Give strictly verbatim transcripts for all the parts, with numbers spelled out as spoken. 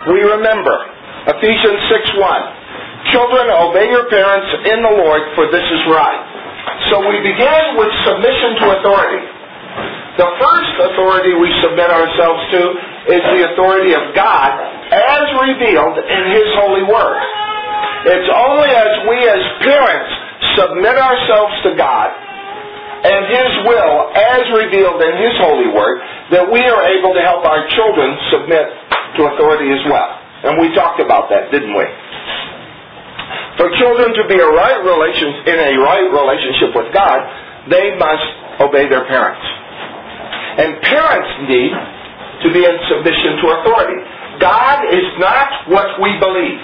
We remember Ephesians six one. Children, obey your parents in the Lord, for this is right. So we began with submission to authority. The first authority we submit ourselves to is the authority of God as revealed in His holy word. It's only as we as parents submit ourselves to God and His will as revealed in His holy word that we are able to help our children submit to authority as well. And we talked about that, didn't we? For children to be a right relation, in a right relationship with God, they must obey their parents. And parents need to be in submission to authority. God is not what we believe.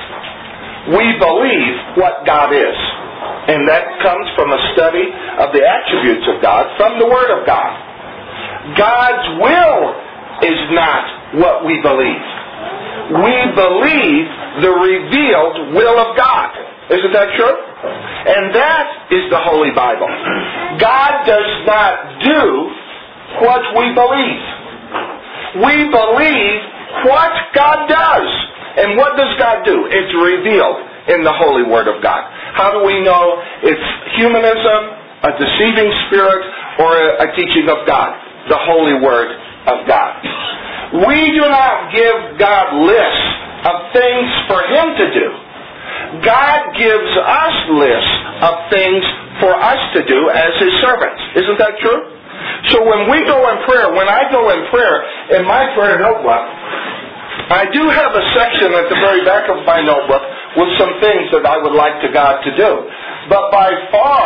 We believe what God is. And that comes from a study of the attributes of God from the Word of God. God's will is not what we believe. We believe the revealed will of God. Isn't that true? And that is the Holy Bible. God does not do what we believe. We believe what God does. And what does God do? It's revealed in the Holy Word of God. How do we know it's humanism, a deceiving spirit, or a teaching of God? The Holy Word of God. We do not give God lists of things for Him to do. God gives us lists of things for us to do as His servants. Isn't that true? So when we go in prayer, when I go in prayer, in my prayer notebook, I do have a section at the very back of my notebook with some things that I would like to God to do. But by far,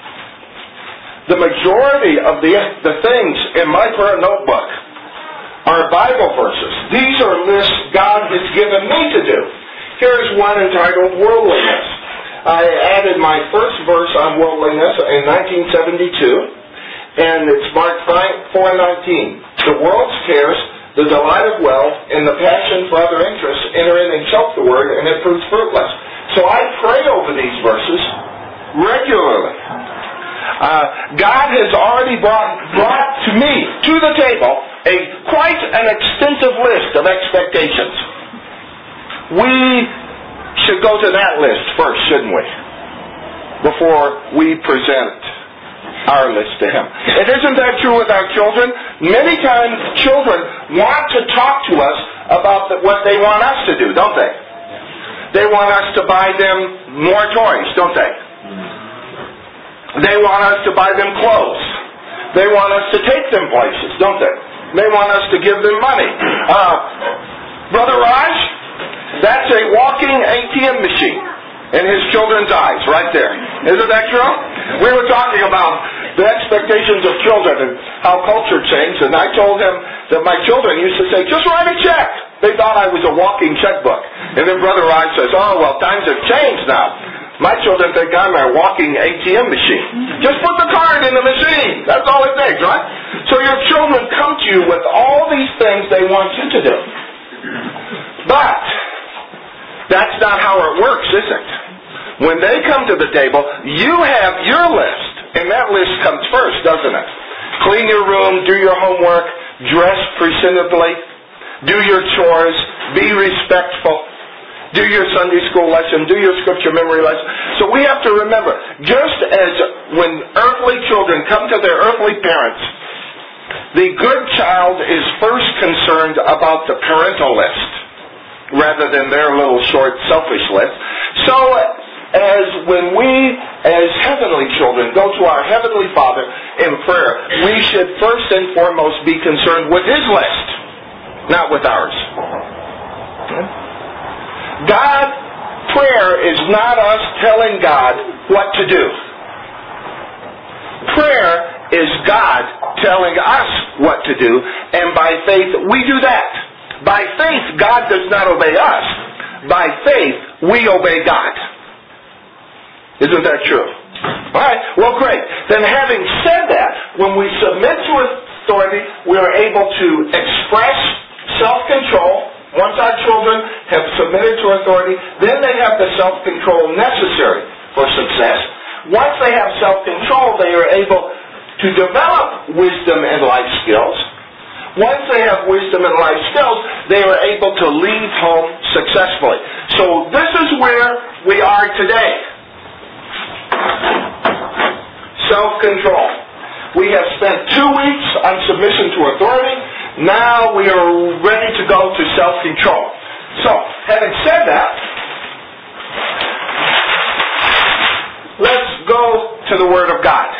the majority of the, the things in my prayer notebook are Bible verses. These are lists God has given me to do. Here's one entitled Worldliness. I added my first verse on worldliness in nineteen seventy-two, and it's marked four nineteen. The world's cares, the delight of wealth, and the passion for other interests enter in and choke the word, and it proves fruitless. So I pray over these verses regularly. Uh, God has already brought, brought to me, to the table, a quite an extensive list of expectations. We should go to that list first, shouldn't we? Before we present our list to Him. And isn't that true with our children? Many times children want to talk to us about the, what they want us to do, don't they? They want us to buy them more toys, don't they? They want us to buy them clothes. They want us to take them places, don't they? They want us to give them money. Uh, Brother Raj, that's a walking A T M machine in his children's eyes, right there. Isn't that true? We were talking about the expectations of children and how culture changed, and I told him that my children used to say, just write a check. They thought I was a walking checkbook. And then Brother Raj says, oh, well, times have changed now. My children think I'm a walking A T M machine. Just put the card in the machine. That's all it takes, right? So your children come to you with all these things they want you to do. But that's not how it works, is it? When they come to the table, you have your list. And that list comes first, doesn't it? Clean your room, do your homework, dress presentably, do your chores, be respectful. Do your Sunday school lesson, do your scripture memory lesson. So we have to remember, just as when earthly children come to their earthly parents, the good child is first concerned about the parental list, rather than their little short selfish list. So as when we, as heavenly children, go to our Heavenly Father in prayer, we should first and foremost be concerned with His list, not with ours. Okay? God, prayer is not us telling God what to do. Prayer is God telling us what to do, and by faith we do that. By faith, God does not obey us. By faith, we obey God. Isn't that true? All right, well, great. Then having said that, when we submit to authority, we are able to express self-control. Once our children have submitted to authority, then they have the self-control necessary for success. Once they have self-control, they are able to develop wisdom and life skills. once they have wisdom and life skills, they are able to leave home successfully. So this is where we are today. Self-control. We have spent two weeks on submission to authority. Now we are ready to go to self-control. So, having said that, let's go to the Word of God.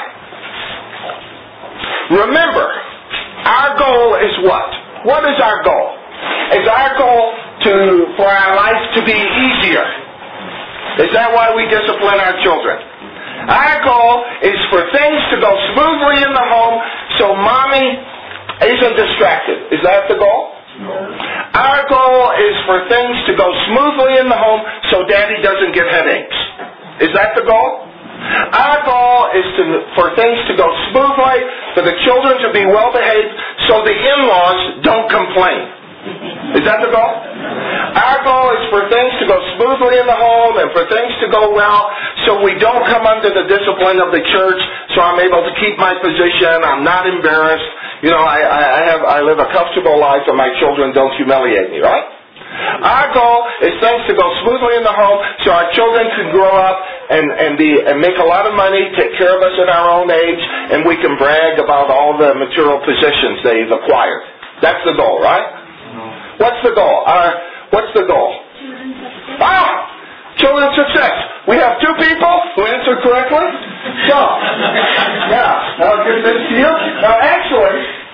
Remember, our goal is what? What is our goal? Is our goal to for our life to be easier? Is that why we discipline our children? Our goal is for things to go smoothly in the home so mommy isn't distracted. Is that the goal? Our goal is for things to go smoothly in the home so daddy doesn't get headaches. Is that the goal? Our goal is to, for things to go smoothly, for the children to be well behaved so the in-laws don't complain. Is that the goal? Our goal is for things to go smoothly in the home and for things to go well so we don't come under the discipline of the church, so I'm able to keep my position, I'm not embarrassed. You know, I, I have I live a comfortable life and my children don't humiliate me, right? Our goal is things to go smoothly in the home so our children can grow up and, and be and make a lot of money, take care of us at our own age, and we can brag about all the material positions they've acquired. That's the goal, right? What's the goal? Our, what's the goal? Ah! Children's success. We have two people who answered correctly. So, yeah, I'll give this to you. Now, actually,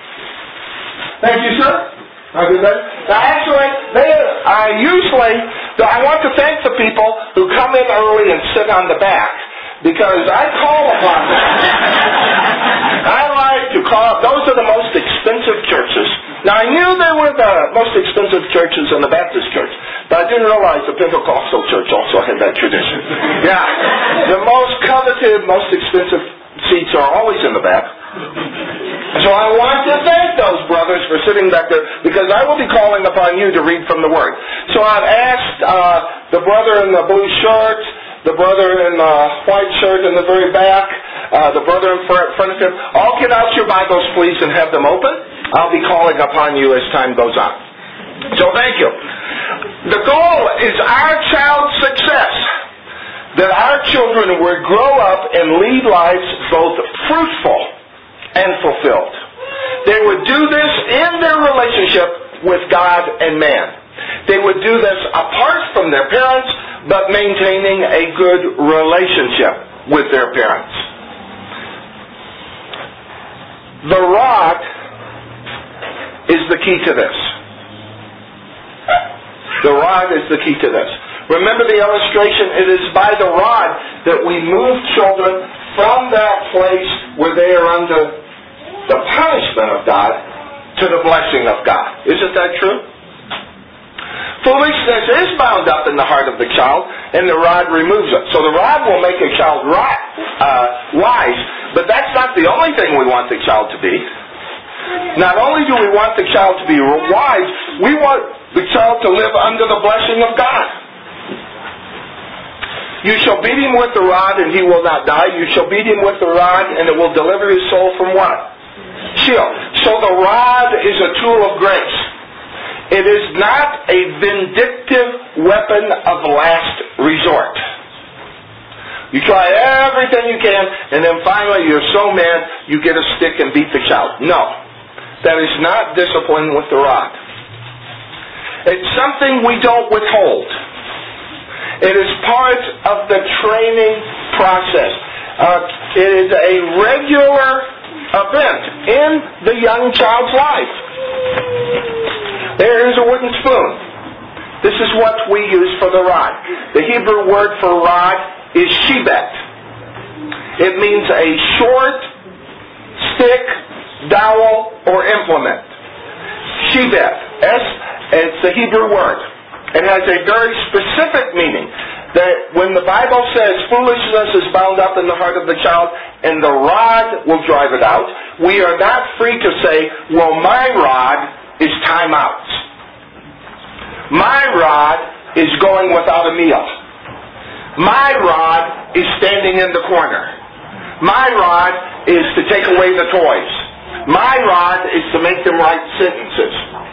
thank you, sir. I'll do that. Now, actually, they are usually, I want to thank the people who come in early and sit on the back, because I call upon them. I like to call, those are the most expensive churches. Now, I knew they were the most expensive churches in the Baptist church, but I didn't realize the Pentecostal church also had that tradition. Yeah. The most coveted, most expensive seats are always in the back. So I want to thank those brothers for sitting back there, because I will be calling upon you to read from the Word. So I've asked uh, the brother in the blue shirt, the brother in the white shirt in the very back, uh, the brother in front of him, all get out your Bibles, please, and have them open. I'll be calling upon you as time goes on. So thank you. The goal is our child's success, that our children would grow up and lead lives both fruitful and fulfilled. They would do this in their relationship with God and man. They would do this apart from their parents, but maintaining a good relationship with their parents. The rod is the key to this. The rod is the key to this. Remember the illustration? It is by the rod that we move children from that place where they are under the punishment of God to the blessing of God. Isn't that true? Foolishness is bound up in the heart of the child, and the rod removes it. So the rod will make a child right, uh, wise, but that's not the only thing we want the child to be. Not only do we want the child to be wise, we want the child to live under the blessing of God. You shall beat him with the rod, and he will not die. You shall beat him with the rod, and it will deliver his soul from what? Sheol. So the rod is a tool of grace. It is not a vindictive weapon of last resort. You try everything you can, and then finally you're so mad you get a stick and beat the child. No. That is not discipline with the rod. It's something we don't withhold. It is part of the training process. Uh, it is a regular event in the young child's life. There is a wooden spoon. This is what we use for the rod. The Hebrew word for rod is shebet. It means a short stick, dowel, or implement. Shebet. S, it's the Hebrew word. It has a very specific meaning. That when the Bible says foolishness is bound up in the heart of the child and the rod will drive it out, we are not free to say, well, my rod is timeouts. My rod is going without a meal. My rod is standing in the corner. My rod is to take away the toys. My rod is to make them write sentences.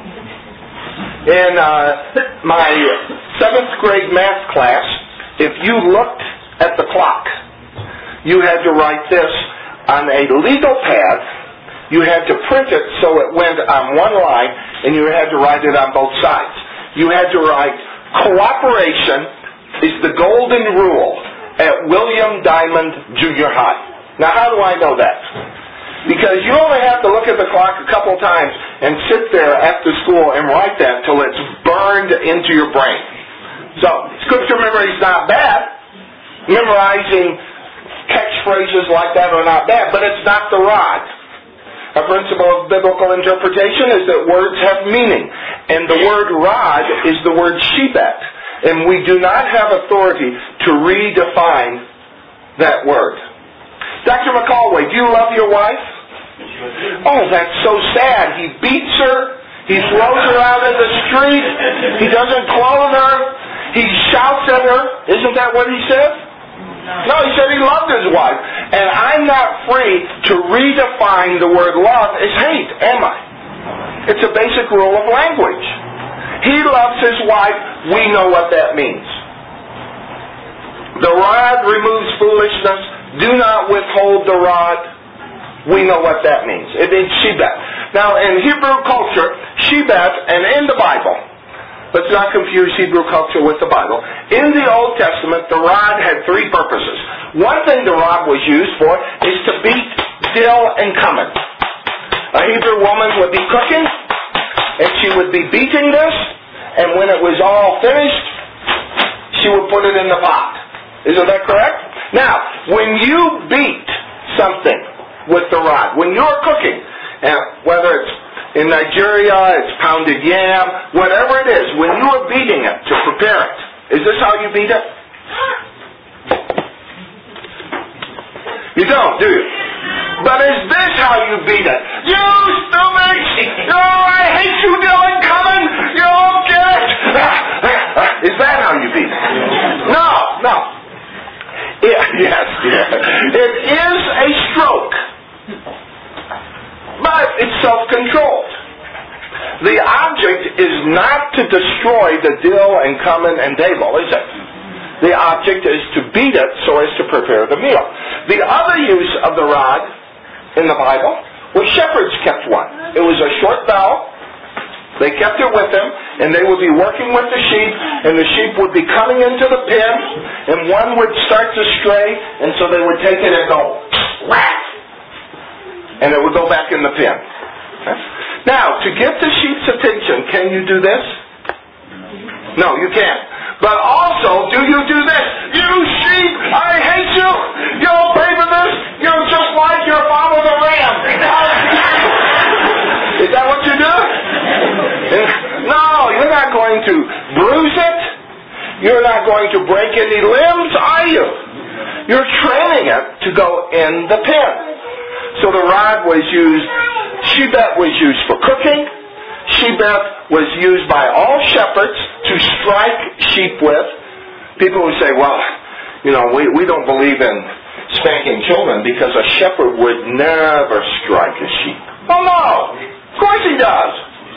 In uh, my seventh grade math class, if you looked at the clock, you had to write this on a legal pad. You had to print it so it went on one line, and you had to write it on both sides. You had to write, cooperation is the golden rule at William Diamond Junior High. Now, how do I know that? Because you only have to look at the clock a couple times and sit there after school and write that till it's burned into your brain. So, scripture memory is not bad. Memorizing catchphrases like that are not bad, but it's not the rod. A principle of biblical interpretation is that words have meaning. And the word rod is the word shebet. And we do not have authority to redefine that word. Doctor McCallway, do you love your wife? Oh, that's so sad. He beats her. He throws her out in the street. He doesn't clothe her. He shouts at her. Isn't that what he said? No, he said he loved his wife. And I'm not free to redefine the word love as hate, am I? It's a basic rule of language. He loves his wife. We know what that means. The rod removes foolishness. Do not withhold the rod. We know what that means. It means shebet. Now, in Hebrew culture, shebet, and in the Bible, let's not confuse Hebrew culture with the Bible. In the Old Testament, the rod had three purposes. One thing the rod was used for is to beat dill and cumin. A Hebrew woman would be cooking, and she would be beating this, and when it was all finished, she would put it in the pot. Isn't that correct? Now, when you beat something with the rod, when you're cooking, and whether it's in Nigeria, it's pounded yam, whatever it is, when you are beating it to prepare it, is this how you beat it? You don't, do you? But is this how you beat it? You stupid! Oh, I hate you, Dylan Cummins! You don't get it! Is that how you beat it? No, no. It, yes, yes. It is a stroke. But it's self-controlled. The object is not to destroy the dill and cumin and dable, is it? The object is to beat it so as to prepare the meal. The other use of the rod in the Bible was shepherds kept one. It was a short bell. They kept it with them, and they would be working with the sheep, and the sheep would be coming into the pen, and one would start to stray, and so they would take it and go, whack! And it would go back in the pen. Okay? Now, to get the sheep's attention, can you do this? No, you can't. But also, do you do this? You sheep, I hate you! You'll pay for this! You're just like your father the ram! Is that what you do? No, you're not going to bruise it. You're not going to break any limbs, are you? You're training it to go in the pen. So the rod was used, shebet was used for cooking. Shebet was used by all shepherds to strike sheep with. People would say, well, you know, we, we don't believe in spanking children because a shepherd would never strike a sheep. Oh, no. Of course he does.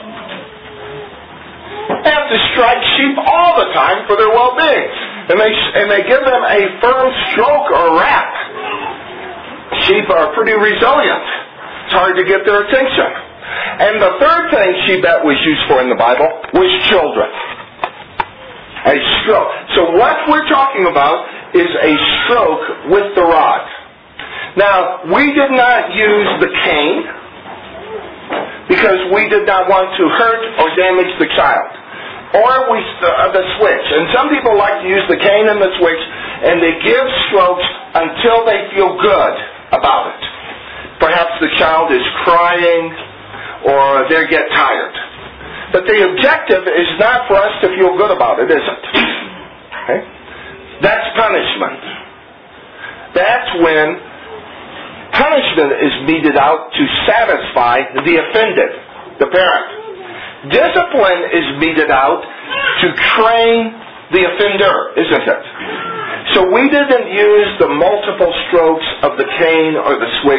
They have to strike sheep all the time for their well-being. And they, and they give them a firm stroke or rap. Sheep are pretty resilient. It's hard to get their attention. And the third thing shebet was used for in the Bible was children. A stroke. So what we're talking about is a stroke with the rod. Now, we did not use the cane because we did not want to hurt or damage the child. Or we uh, the switch. And some people like to use the cane and the switch, and they give strokes until they feel good about it. Perhaps the child is crying or they get tired. But the objective is not for us to feel good about it, is it? Okay? That's punishment. That's when punishment is meted out to satisfy the offended, the parent. Discipline is meted out to train the offender, isn't it? So we didn't use the multiple strokes of the cane or the switch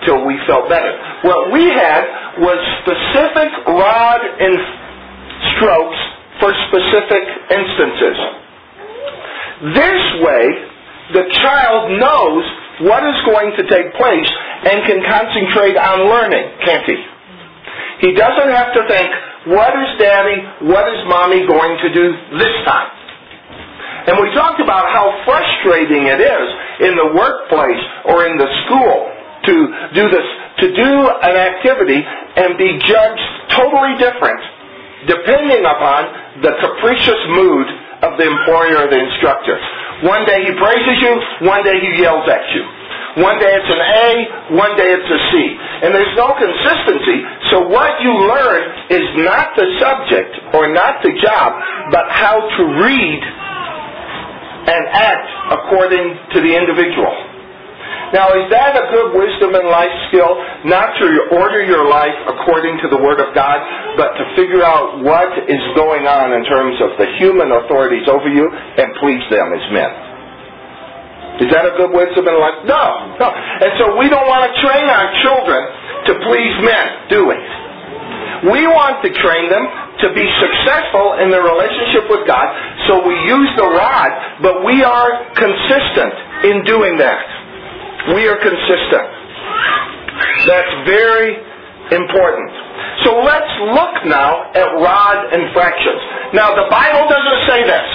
till we felt better. What we had was specific rod and strokes for specific instances. This way, the child knows what is going to take place and can concentrate on learning, can't he? He doesn't have to think, what is Daddy, what is Mommy going to do this time? And we talked about how frustrating it is in the workplace or in the school to do this, to do an activity and be judged totally different depending upon the capricious mood of the employer or the instructor. One day he praises you, one day he yells at you. One day it's an A, one day it's a C. And there's no consistency, so what you learn is not the subject or not the job, but how to read and act according to the individual. Now, is that a good wisdom and life skill? Not to order your life according to the Word of God, but to figure out what is going on in terms of the human authorities over you and please them as men. Is that a good wisdom and life? No, no. And so we don't want to train our children to please men, do we? We want to train them to be successful in their relationship with God, so we use the rod, but we are consistent in doing that. We are consistent. That's very important. So let's look now at rod infractions. Now, the Bible doesn't say this.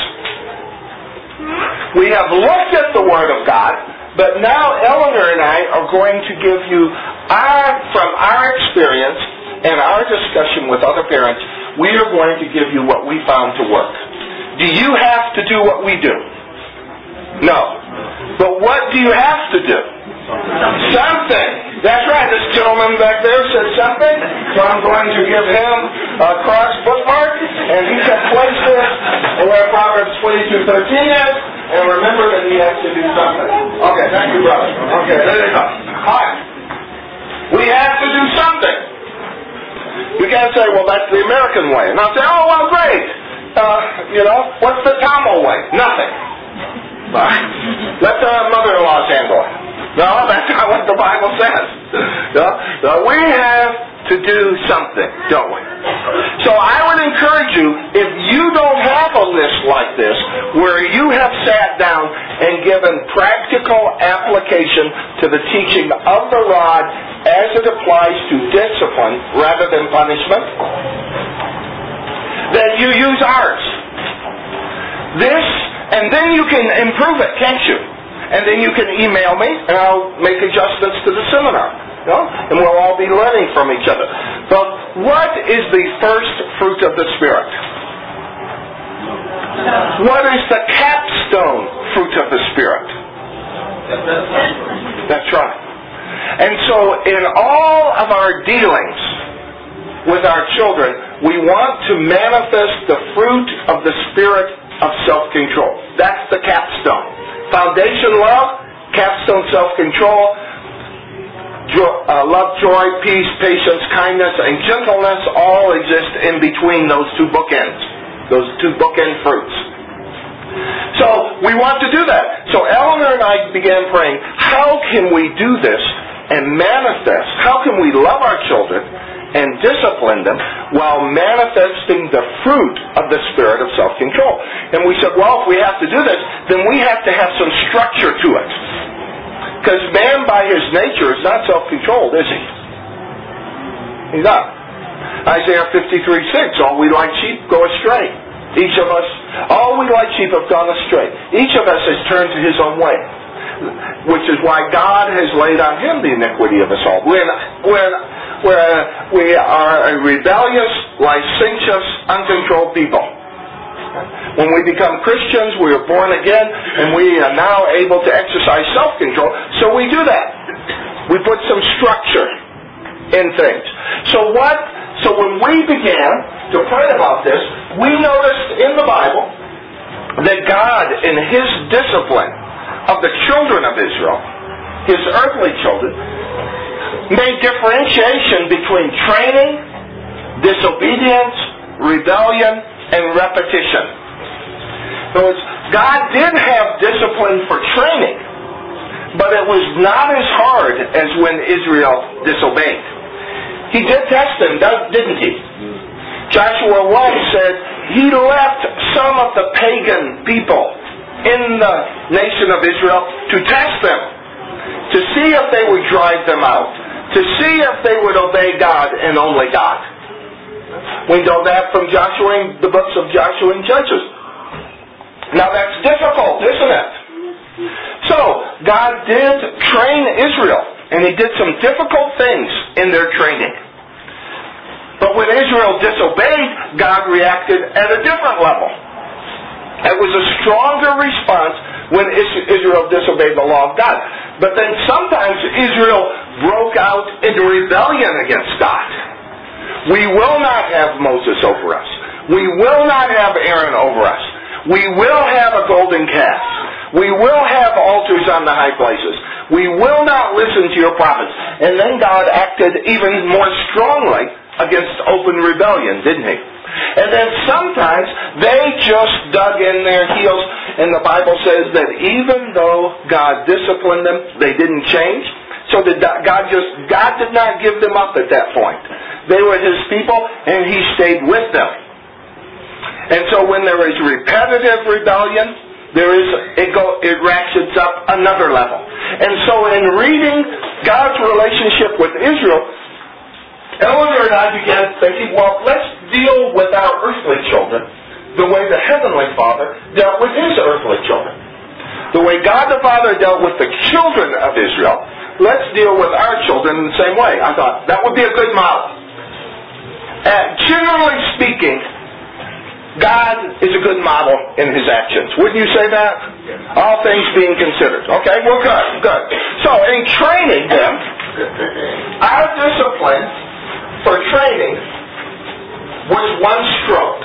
We have looked at the Word of God, but now Eleanor and I are going to give you our, from our experience and our discussion with other parents, we are going to give you what we found to work. Do you have to do what we do? No. But what do you have to do? Something. That's right. This gentleman back there said something, so I'm going to give him a cross bookmark, and he can place this where Proverbs twenty-two thirteen is, and remember that he has to do something. Okay, thank you, brother. Okay, there you go. All right. We have to do something. You can't say, well, that's the American way. And I'll say, oh, well, great. Uh, you know, what's the Tamil way? Nothing. Let the mother-in-laws handle it. No, that's not what the Bible says. No, no, we have to do something, don't we? So I would encourage you, if you don't have a list like this, where you have sat down and given practical application to the teaching of the rod as it applies to discipline rather than punishment, then you use ours. This, and then you can improve it, can't you? And then you can email me, and I'll make adjustments to the seminar. You know? And we'll all be learning from each other. But what is the first fruit of the Spirit? What is the capstone fruit of the Spirit? That's right. And so in all of our dealings with our children, we want to manifest the fruit of the Spirit of self-control. That's the capstone. Foundation love, capstone self-control, jo- uh, love, joy, peace, patience, kindness, and gentleness all exist in between those two bookends, those two bookend fruits. So we want to do that. So Eleanor and I began praying, how can we do this and manifest, how can we love our children and discipline them while manifesting the fruit of the Spirit of self-control? And we said, well, if we have to do this, then we have to have some structure to it. Because man by his nature is not self-controlled, is he? He's not. Isaiah fifty-three six, all we like sheep go astray. Each of us, all we like sheep have gone astray. Each of us has turned to his own way. Which is why God has laid on him the iniquity of us all. When, when, when we are a rebellious, licentious, uncontrolled people. When we become Christians, we are born again, and we are now able to exercise self-control. So we do that. We put some structure in things. So what? So when we began to pray about this, we noticed in the Bible that God, in His discipline of the children of Israel, His earthly children, made differentiation between training, disobedience, rebellion, and repetition. So God did have discipline for training, but it was not as hard as when Israel disobeyed. He did test them, didn't he? Joshua one said he left some of the pagan people in the nation of Israel to test them, to see if they would drive them out, to see if they would obey God and only God. We know that from Joshua and the books of Joshua and Judges. Now that's difficult, isn't it? So, God did train Israel, and He did some difficult things in their training. But when Israel disobeyed, God reacted at a different level. It was a stronger response when Israel disobeyed the law of God. But then sometimes Israel broke out into rebellion against God. We will not have Moses over us. We will not have Aaron over us. We will have a golden calf. We will have altars on the high places. We will not listen to your prophets. And then God acted even more strongly against open rebellion, didn't He? And then sometimes they just dug in their heels, and the Bible says that even though God disciplined them, they didn't change. So did God just God did not give them up at that point. They were His people, and He stayed with them. And so when there is repetitive rebellion, there is it go it ratchets up another level. And so in reading God's relationship with Israel, Eleanor and I began thinking, well, let's deal with our earthly children the way the Heavenly Father dealt with His earthly children. The way God the Father dealt with the children of Israel, let's deal with our children in the same way. I thought that would be a good model. And generally speaking, God is a good model in His actions. Wouldn't you say that? All things being considered. Okay, well good, good. So in training them, our discipline for training was one stroke.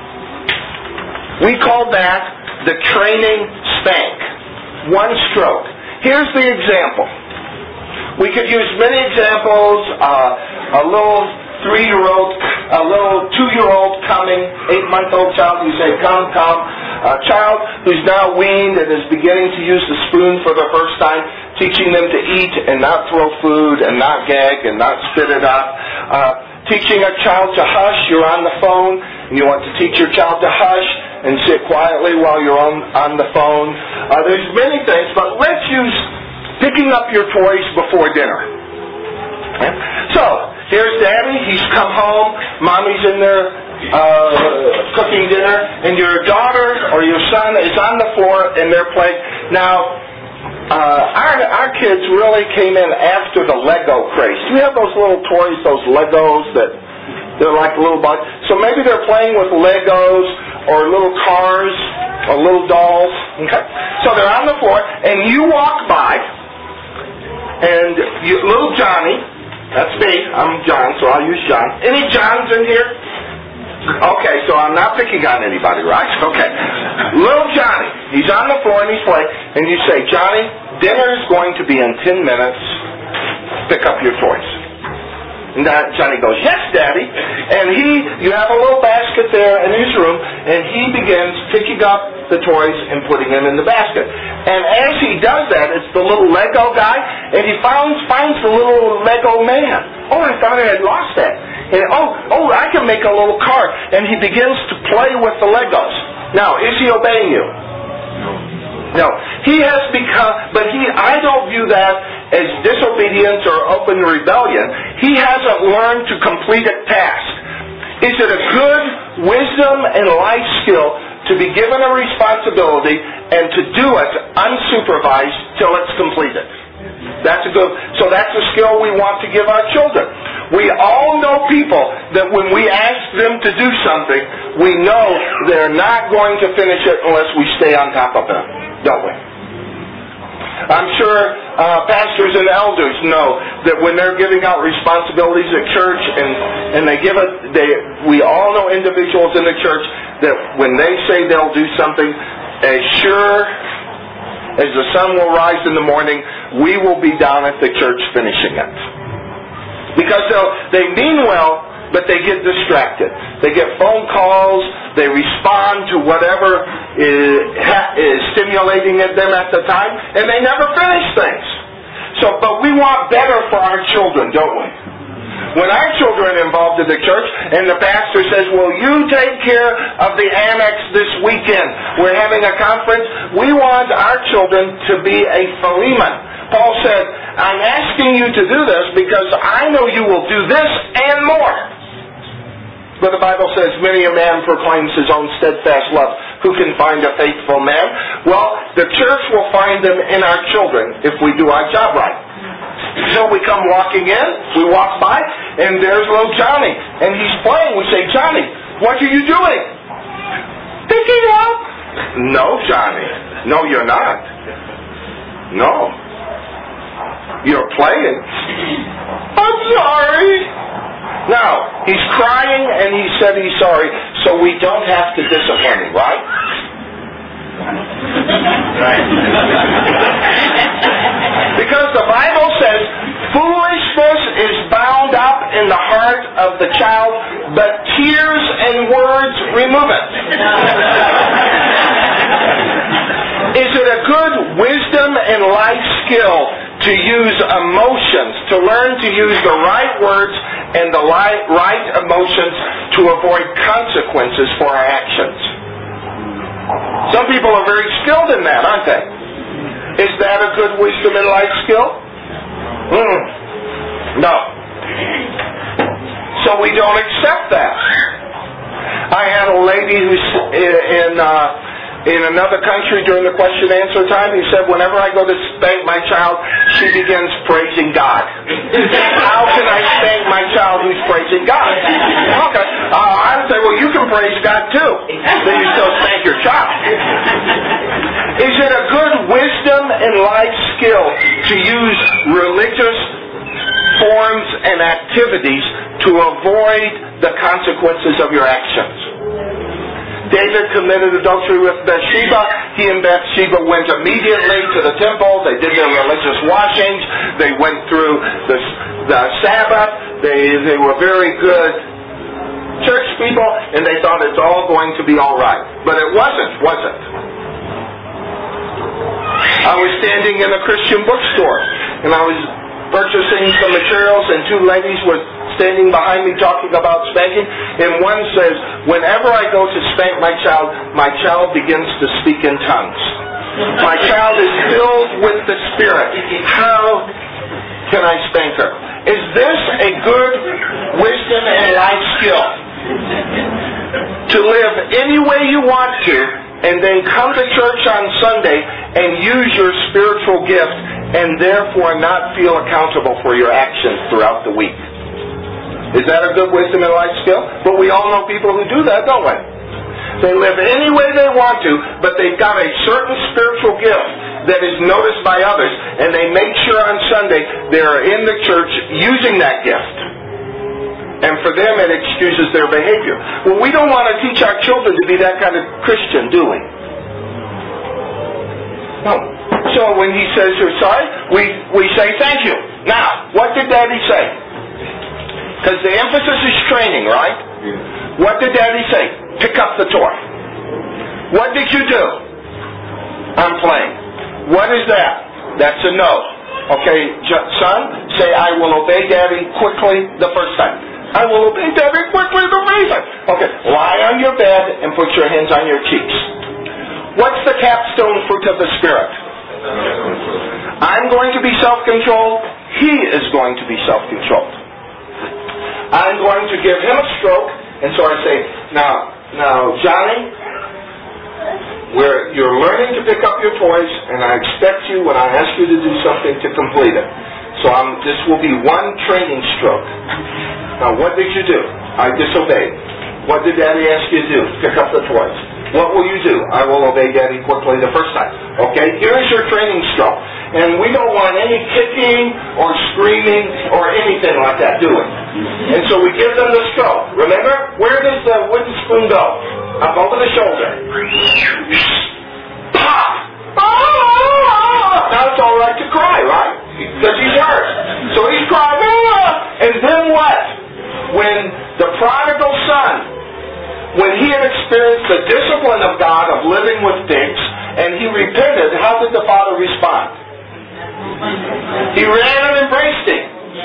We call that the training spank. One stroke. Here's the example. We could use many examples. Uh, a little three-year-old, a little two-year-old coming, eight-month-old child, you say, come, come. A child who's now weaned and is beginning to use the spoon for the first time, teaching them to eat and not throw food and not gag and not spit it up. Uh, teaching a child to hush, you're on the phone, and you want to teach your child to hush and sit quietly while you're on, on the phone. Uh, there's many things, but let's use picking up your toys before dinner. Okay? So, here's Daddy, he's come home, Mommy's in there uh, cooking dinner, and your daughter or your son is on the floor and they're playing. Now, uh, our, our kids really came in after the Lego craze. Do you have those little toys, those Legos that they're like little bugs? So maybe they're playing with Legos or little cars or little dolls. Okay? So they're on the floor, and you walk by, and you, little Johnny, that's me, I'm John, so I'll use John. Any Johns in here? Okay, so I'm not picking on anybody, right? Okay. Little Johnny, he's on the floor and he's playing, and you say, Johnny, dinner is going to be in ten minutes. Pick up your toys. And Johnny goes, yes, Daddy. And he, you have a little basket there in his room, and he begins picking up the toys and putting them in the basket. And as he does that, it's the little Lego guy, and he finds, finds the little Lego man. Oh, I thought I had lost that. And oh, oh, I can make a little car. And he begins to play with the Legos. Now, is he obeying you? No. He has become, but he, I don't view that as disobedience or open rebellion. He hasn't learned to complete a task. Is it a good wisdom and life skill to be given a responsibility and to do it unsupervised till it's completed? That's a good, so that's a skill we want to give our children. We all know people that when we ask them to do something, we know they're not going to finish it unless we stay on top of them, don't we? I'm sure uh, pastors and elders know that when they're giving out responsibilities at church and, and they give it, they, we all know individuals in the church that when they say they'll do something, as sure as the sun will rise in the morning, we will be down at the church finishing it. Because they mean well, but they get distracted. They get phone calls, they respond to whatever is, is stimulating them at the time, and they never finish things. So, but we want better for our children, don't we? When our children are involved in the church and the pastor says, well, you take care of the annex this weekend. We're having a conference. We want our children to be a Philemon. Paul said, I'm asking you to do this because I know you will do this and more. But the Bible says, many a man proclaims his own steadfast love. Who can find a faithful man? Well, the church will find them in our children if we do our job right. So we come walking in, we walk by, and there's little Johnny. And he's playing. We say, Johnny, what are you doing? Picking up. No, Johnny. No, you're not. No. You're playing. I'm sorry. Now, he's crying and he said he's sorry, so we don't have to discipline him, right? Right. Because the Bible says, foolishness is bound up in the heart of the child, but tears and words remove it. Is it a good wisdom and life skill to use emotions, to learn to use the right words and the right emotions to avoid consequences for our actions? Some people are very skilled in that, aren't they? Is that a good wisdom and life skill? Mm. No. So we don't accept that. I had a lady who's in uh, in another country during the question and answer time. He said, whenever I go to spank my child, she begins praising God. How can I spank my child who's praising God? Okay. Uh, I would say, well, you can praise God too. Then you still spank your child. Is it a good wisdom and life skill to use religious forms and activities to avoid the consequences of your actions? David committed adultery with Bathsheba. He and Bathsheba went immediately to the temple. They did their religious washings. They went through the, the Sabbath. They, they were very good church people, and they thought it's all going to be all right. But it wasn't, was it? I was standing in a Christian bookstore, and I was purchasing some materials, and two ladies were standing behind me talking about spanking, and one says, whenever I go to spank my child, my child begins to speak in tongues. My child is filled with the Spirit. How can I spank her? Is this a good wisdom and life skill? To live any way you want to, and then come to church on Sunday and use your spiritual gift, and therefore not feel accountable for your actions throughout the week. Is that a good wisdom and life skill? But we all know people who do that, don't we? They live any way they want to, but they've got a certain spiritual gift that is noticed by others, and they make sure on Sunday they're in the church using that gift. And for them it excuses their behavior. Well, we don't want to teach our children to be that kind of Christian, do we? No. So when he says you're sorry, we, we say thank you. Now, what did Daddy say? Because the emphasis is training, right? What did Daddy say? Pick up the toy. What did you do? I'm playing. What is that? That's a no. Okay, son, say I will obey Daddy quickly the first time. I will obey Daddy quickly the first time. Okay, lie on your bed and put your hands on your cheeks. What's the capstone fruit of the Spirit? I'm going to be self-controlled. He is going to be self-controlled. I'm going to give him a stroke, and so I say, now, now, Johnny, we're, you're learning to pick up your toys, and I expect you, when I ask you to do something, to complete it. So I'm, this will be one training stroke. Now, what did you do? I disobeyed. What did Daddy ask you to do? Pick up the toys. What will you do? I will obey Daddy quickly the first time. Okay, here's your training stroke. And we don't want any kicking or screaming or anything like that, do we? And so we give them the stroke. Remember, where does the wooden spoon go? Up over the shoulder. Pop! Now it's all right to cry, right? Because he's hurt. So he's crying. And then what? When the the discipline of God of living with pigs, and he repented, how did the father respond? He ran and embraced him.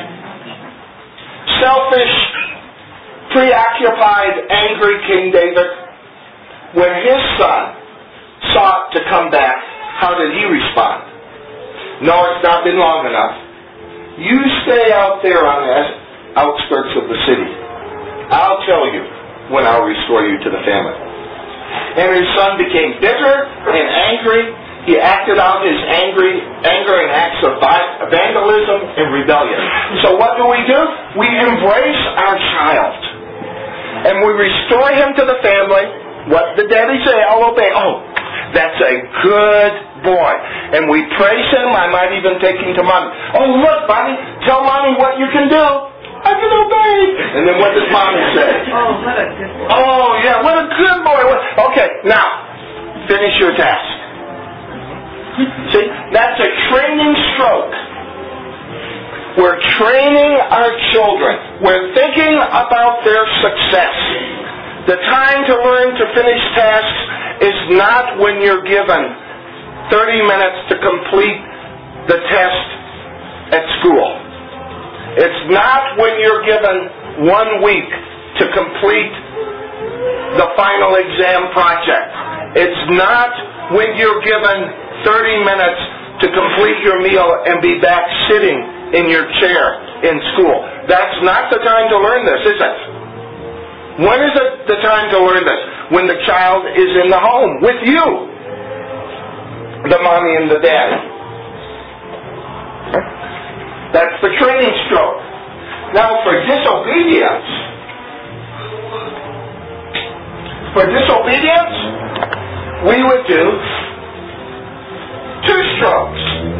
Selfish, preoccupied, angry King David, when his son sought to come back, how did he respond? No, it's not been long enough. You stay out there on the outskirts of the city. I'll tell you when I'll restore you to the family. And his son became bitter and angry. He acted out his angry, anger in acts of vandalism and rebellion. So what do we do? We embrace our child. And we restore him to the family. What did daddy say? I'll obey. Oh, that's a good boy. And we praise him. I might even take him to mommy. Oh, look, Bonnie, tell mommy what you can do. I can obey. And then what does mommy say? Oh, what a good boy. Oh, yeah, what a good boy. Okay, now, finish your task. See, that's a training stroke. We're training our children. We're thinking about their success. The time to learn to finish tasks is not when you're given thirty minutes to complete the test at school. It's not when you're given one week to complete the final exam project. It's not when you're given thirty minutes to complete your meal and be back sitting in your chair in school. That's not the time to learn this, is it? When is it the time to learn this? When the child is in the home with you, the mommy and the daddy. That's the training stroke. Now for disobedience, for disobedience, we would do two strokes.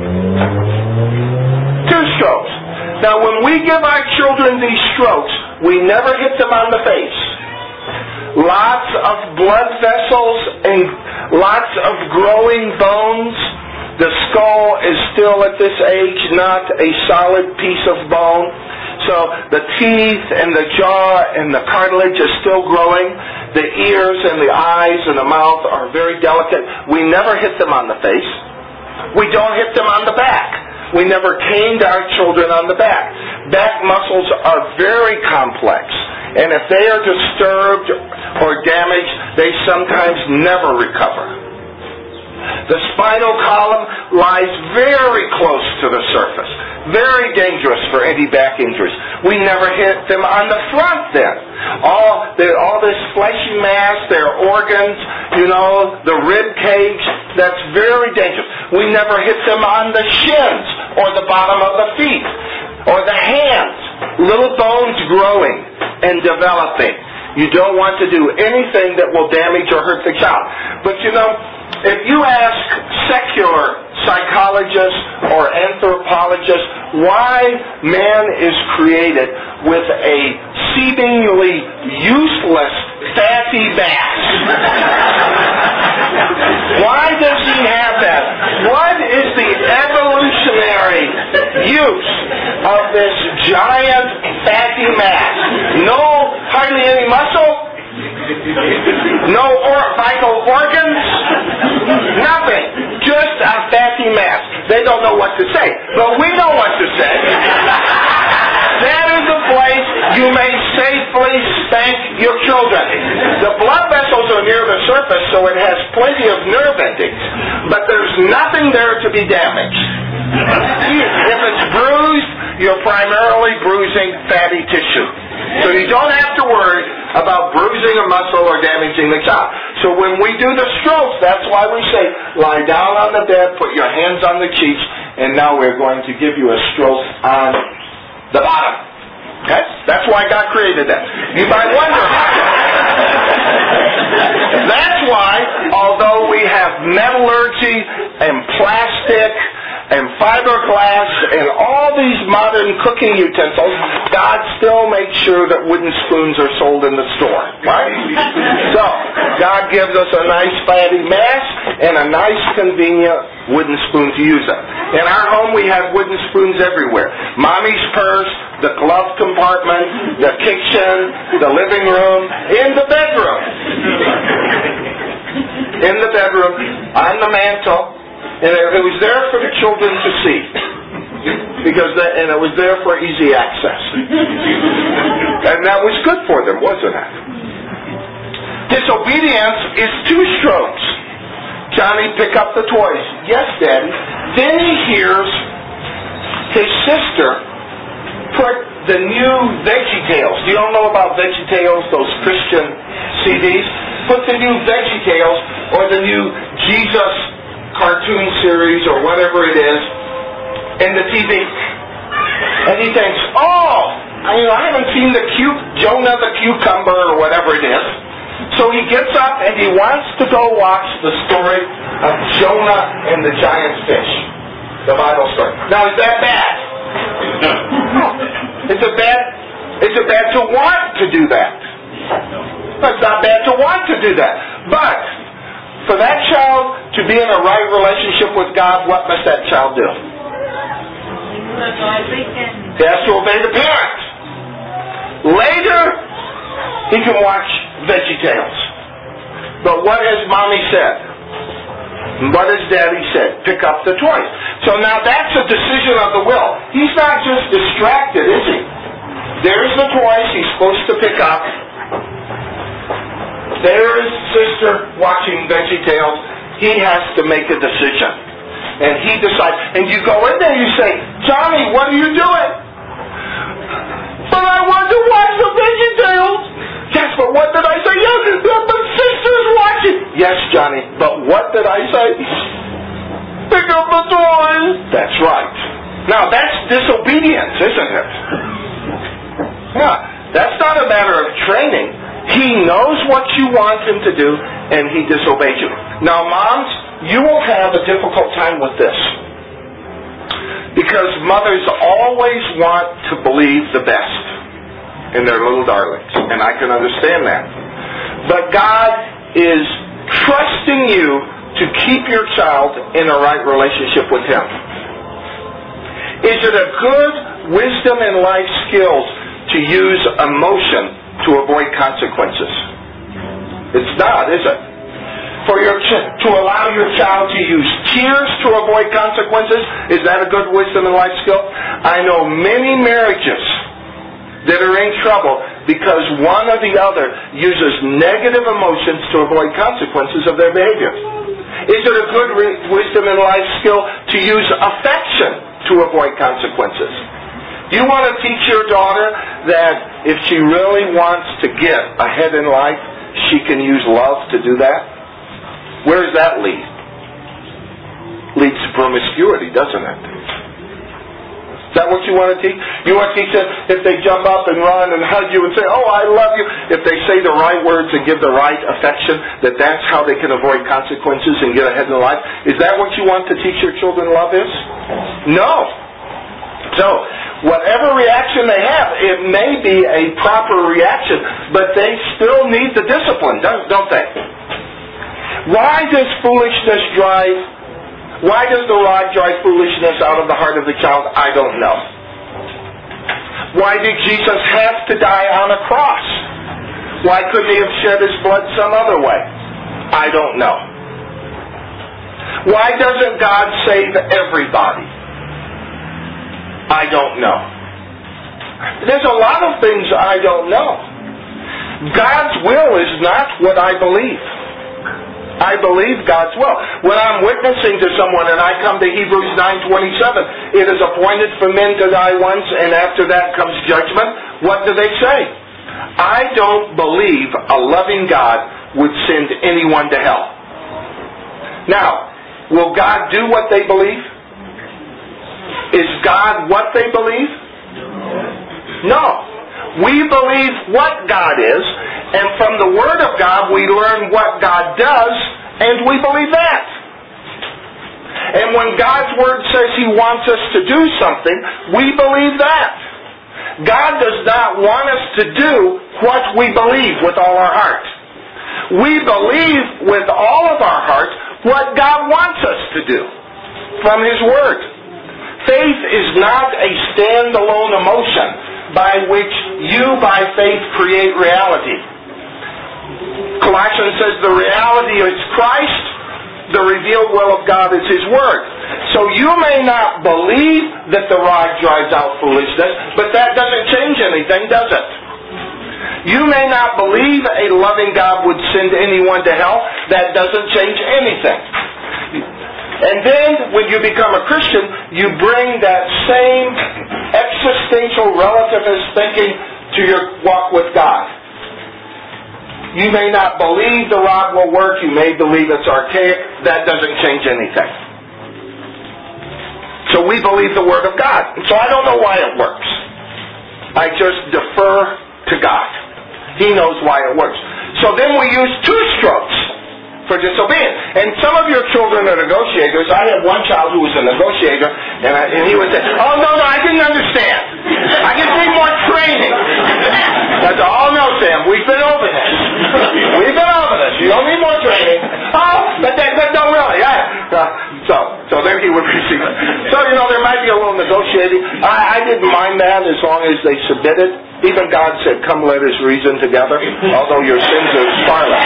Two strokes. Now when we give our children these strokes, we never hit them on the face. Lots of blood vessels and lots of growing bones. The skull is still at this age not a solid piece of bone. So the teeth and the jaw and the cartilage is still growing. The ears and the eyes and the mouth are very delicate. We never hit them on the face. We don't hit them on the back. We never caned our children on the back. Back muscles are very complex. And if they are disturbed or damaged, they sometimes never recover. The spinal column lies very close to the surface. Very dangerous for any back injuries. We never hit them on the front then. All, the, all this fleshy mass, their organs, you know, the rib cage, that's very dangerous. We never hit them on the shins or the bottom of the feet or the hands. Little bones growing and developing. You don't want to do anything that will damage or hurt the child. But you know, if you ask secular psychologists or anthropologists why man is created with a seemingly useless fatty mass, why does he have that? What is the evolutionary use of this giant fatty mass? No, hardly any muscle. No or- vital organs, nothing, just a fatty mass. They don't know what to say, but we know what to say. That is a place you may safely spank your children. The blood vessels are near the surface, so it has plenty of nerve endings, but there's nothing there to be damaged. If it's bruised, you're primarily bruising fatty tissue. So you don't have to worry about bruising a muscle or damaging the child. So when we do the strokes, that's why we say, lie down on the bed, put your hands on the cheeks, and now we're going to give you a stroke on the bottom. Okay? That's why God created that. You might wonder how. That's why, although we have metallurgy and plastic and fiberglass and all these modern cooking utensils, God still makes sure that wooden spoons are sold in the store, right? So, God gives us a nice fatty mass, and a nice, convenient wooden spoon to use it. In our home, we have wooden spoons everywhere. Mommy's purse, the glove compartment, the kitchen, the living room, in the bedroom. In the bedroom, on the mantle, and it was there for the children to see. Because that, and it was there for easy access. And that was good for them, wasn't it? Disobedience is two strokes. Johnny, pick up the toys. Yes, Daddy. Then he hears his sister put the new VeggieTales. Do you all know about VeggieTales, those Christian C Ds? Put the new VeggieTales or the new Jesus cartoon series or whatever it is in the T V. And he thinks, oh, I, you know, I haven't seen the cute Jonah the Cucumber or whatever it is. So he gets up and he wants to go watch the story of Jonah and the giant fish. The Bible story. Now, is that bad? No. Is it bad? Is it bad to want to do that? No, it's not bad to want to do that. But for that child to be in a right relationship with God, what must that child do? He has to obey the parent. Later, he can watch VeggieTales. But what has Mommy said? What has Daddy said? Pick up the toys. So now that's a decision of the will. He's not just distracted, is he? There's the toys he's supposed to pick up. There is sister watching VeggieTales. He has to make a decision. And he decides. And you go in there and you say, Johnny, what are you doing? But I want to watch the VeggieTales. Yes, but what did I say? Yes, but sister's watching. Yes, Johnny, but what did I say? Pick up the toys. That's right. Now, that's disobedience, isn't it? Yeah, that's not a matter of training. He knows what you want him to do, and he disobeys you. Now, moms, you will have a difficult time with this. Because mothers always want to believe the best in their little darlings. And I can understand that. But God is trusting you to keep your child in a right relationship with Him. Is it a good wisdom and life skills to use emotion to avoid consequences? It's not, is it? For your ch- to allow your child to use tears to avoid consequences, is that a good wisdom and life skill? I know many marriages that are in trouble because one or the other uses negative emotions to avoid consequences of their behavior. Is it a good re- wisdom and life skill to use affection to avoid consequences? Do you want to teach your daughter that if she really wants to get ahead in life, she can use love to do that? Where does that lead? Leads to promiscuity, doesn't it? Is that what you want to teach? You want to teach them if they jump up and run and hug you and say, oh, I love you, if they say the right words and give the right affection, that that's how they can avoid consequences and get ahead in life? Is that what you want to teach your children love is? No. So, whatever reaction they have, it may be a proper reaction, but they still need the discipline, don't they? Why does foolishness drive, why does the rod drive foolishness out of the heart of the child? I don't know. Why did Jesus have to die on a cross? Why couldn't He have shed His blood some other way? I don't know. Why doesn't God save everybody? I don't know. There's a lot of things I don't know. God's will is not what I believe. I believe God's will. When I'm witnessing to someone and I come to Hebrews nine twenty-seven, it is appointed for men to die once and after that comes judgment. What do they say? I don't believe a loving God would send anyone to hell. Now, will God do what they believe? Is God what they believe? No. We believe what God is, and from the Word of God we learn what God does, and we believe that. And when God's Word says He wants us to do something, we believe that. God does not want us to do what we believe with all our heart. We believe with all of our heart what God wants us to do from His Word. Faith is not a standalone emotion by which you, by faith, create reality. Colossians says the reality is Christ, the revealed will of God is His Word. So you may not believe that the rod drives out foolishness, but that doesn't change anything, does it? You may not believe a loving God would send anyone to hell. That doesn't change anything. And then, when you become a Christian, you bring that same existential relativist thinking to your walk with God. You may not believe the rod will work. You may believe it's archaic. That doesn't change anything. So we believe the Word of God. So I don't know why it works. I just defer to God. He knows why it works. So then we use two strokes for disobedience. And some of your children are negotiators. I had one child who was a negotiator, and, I, and he would say, oh, no, no, I didn't understand. I just need more training. I said, oh, no, Sam, we've been over this. We've been over this. You don't need more training. Oh, but, that, but no, really. I, uh, so, so then he would receive it. So, you know, there might be a little negotiating. I, I didn't mind that as long as they submitted. Even God said, come let us reason together, although your sins are scarlet.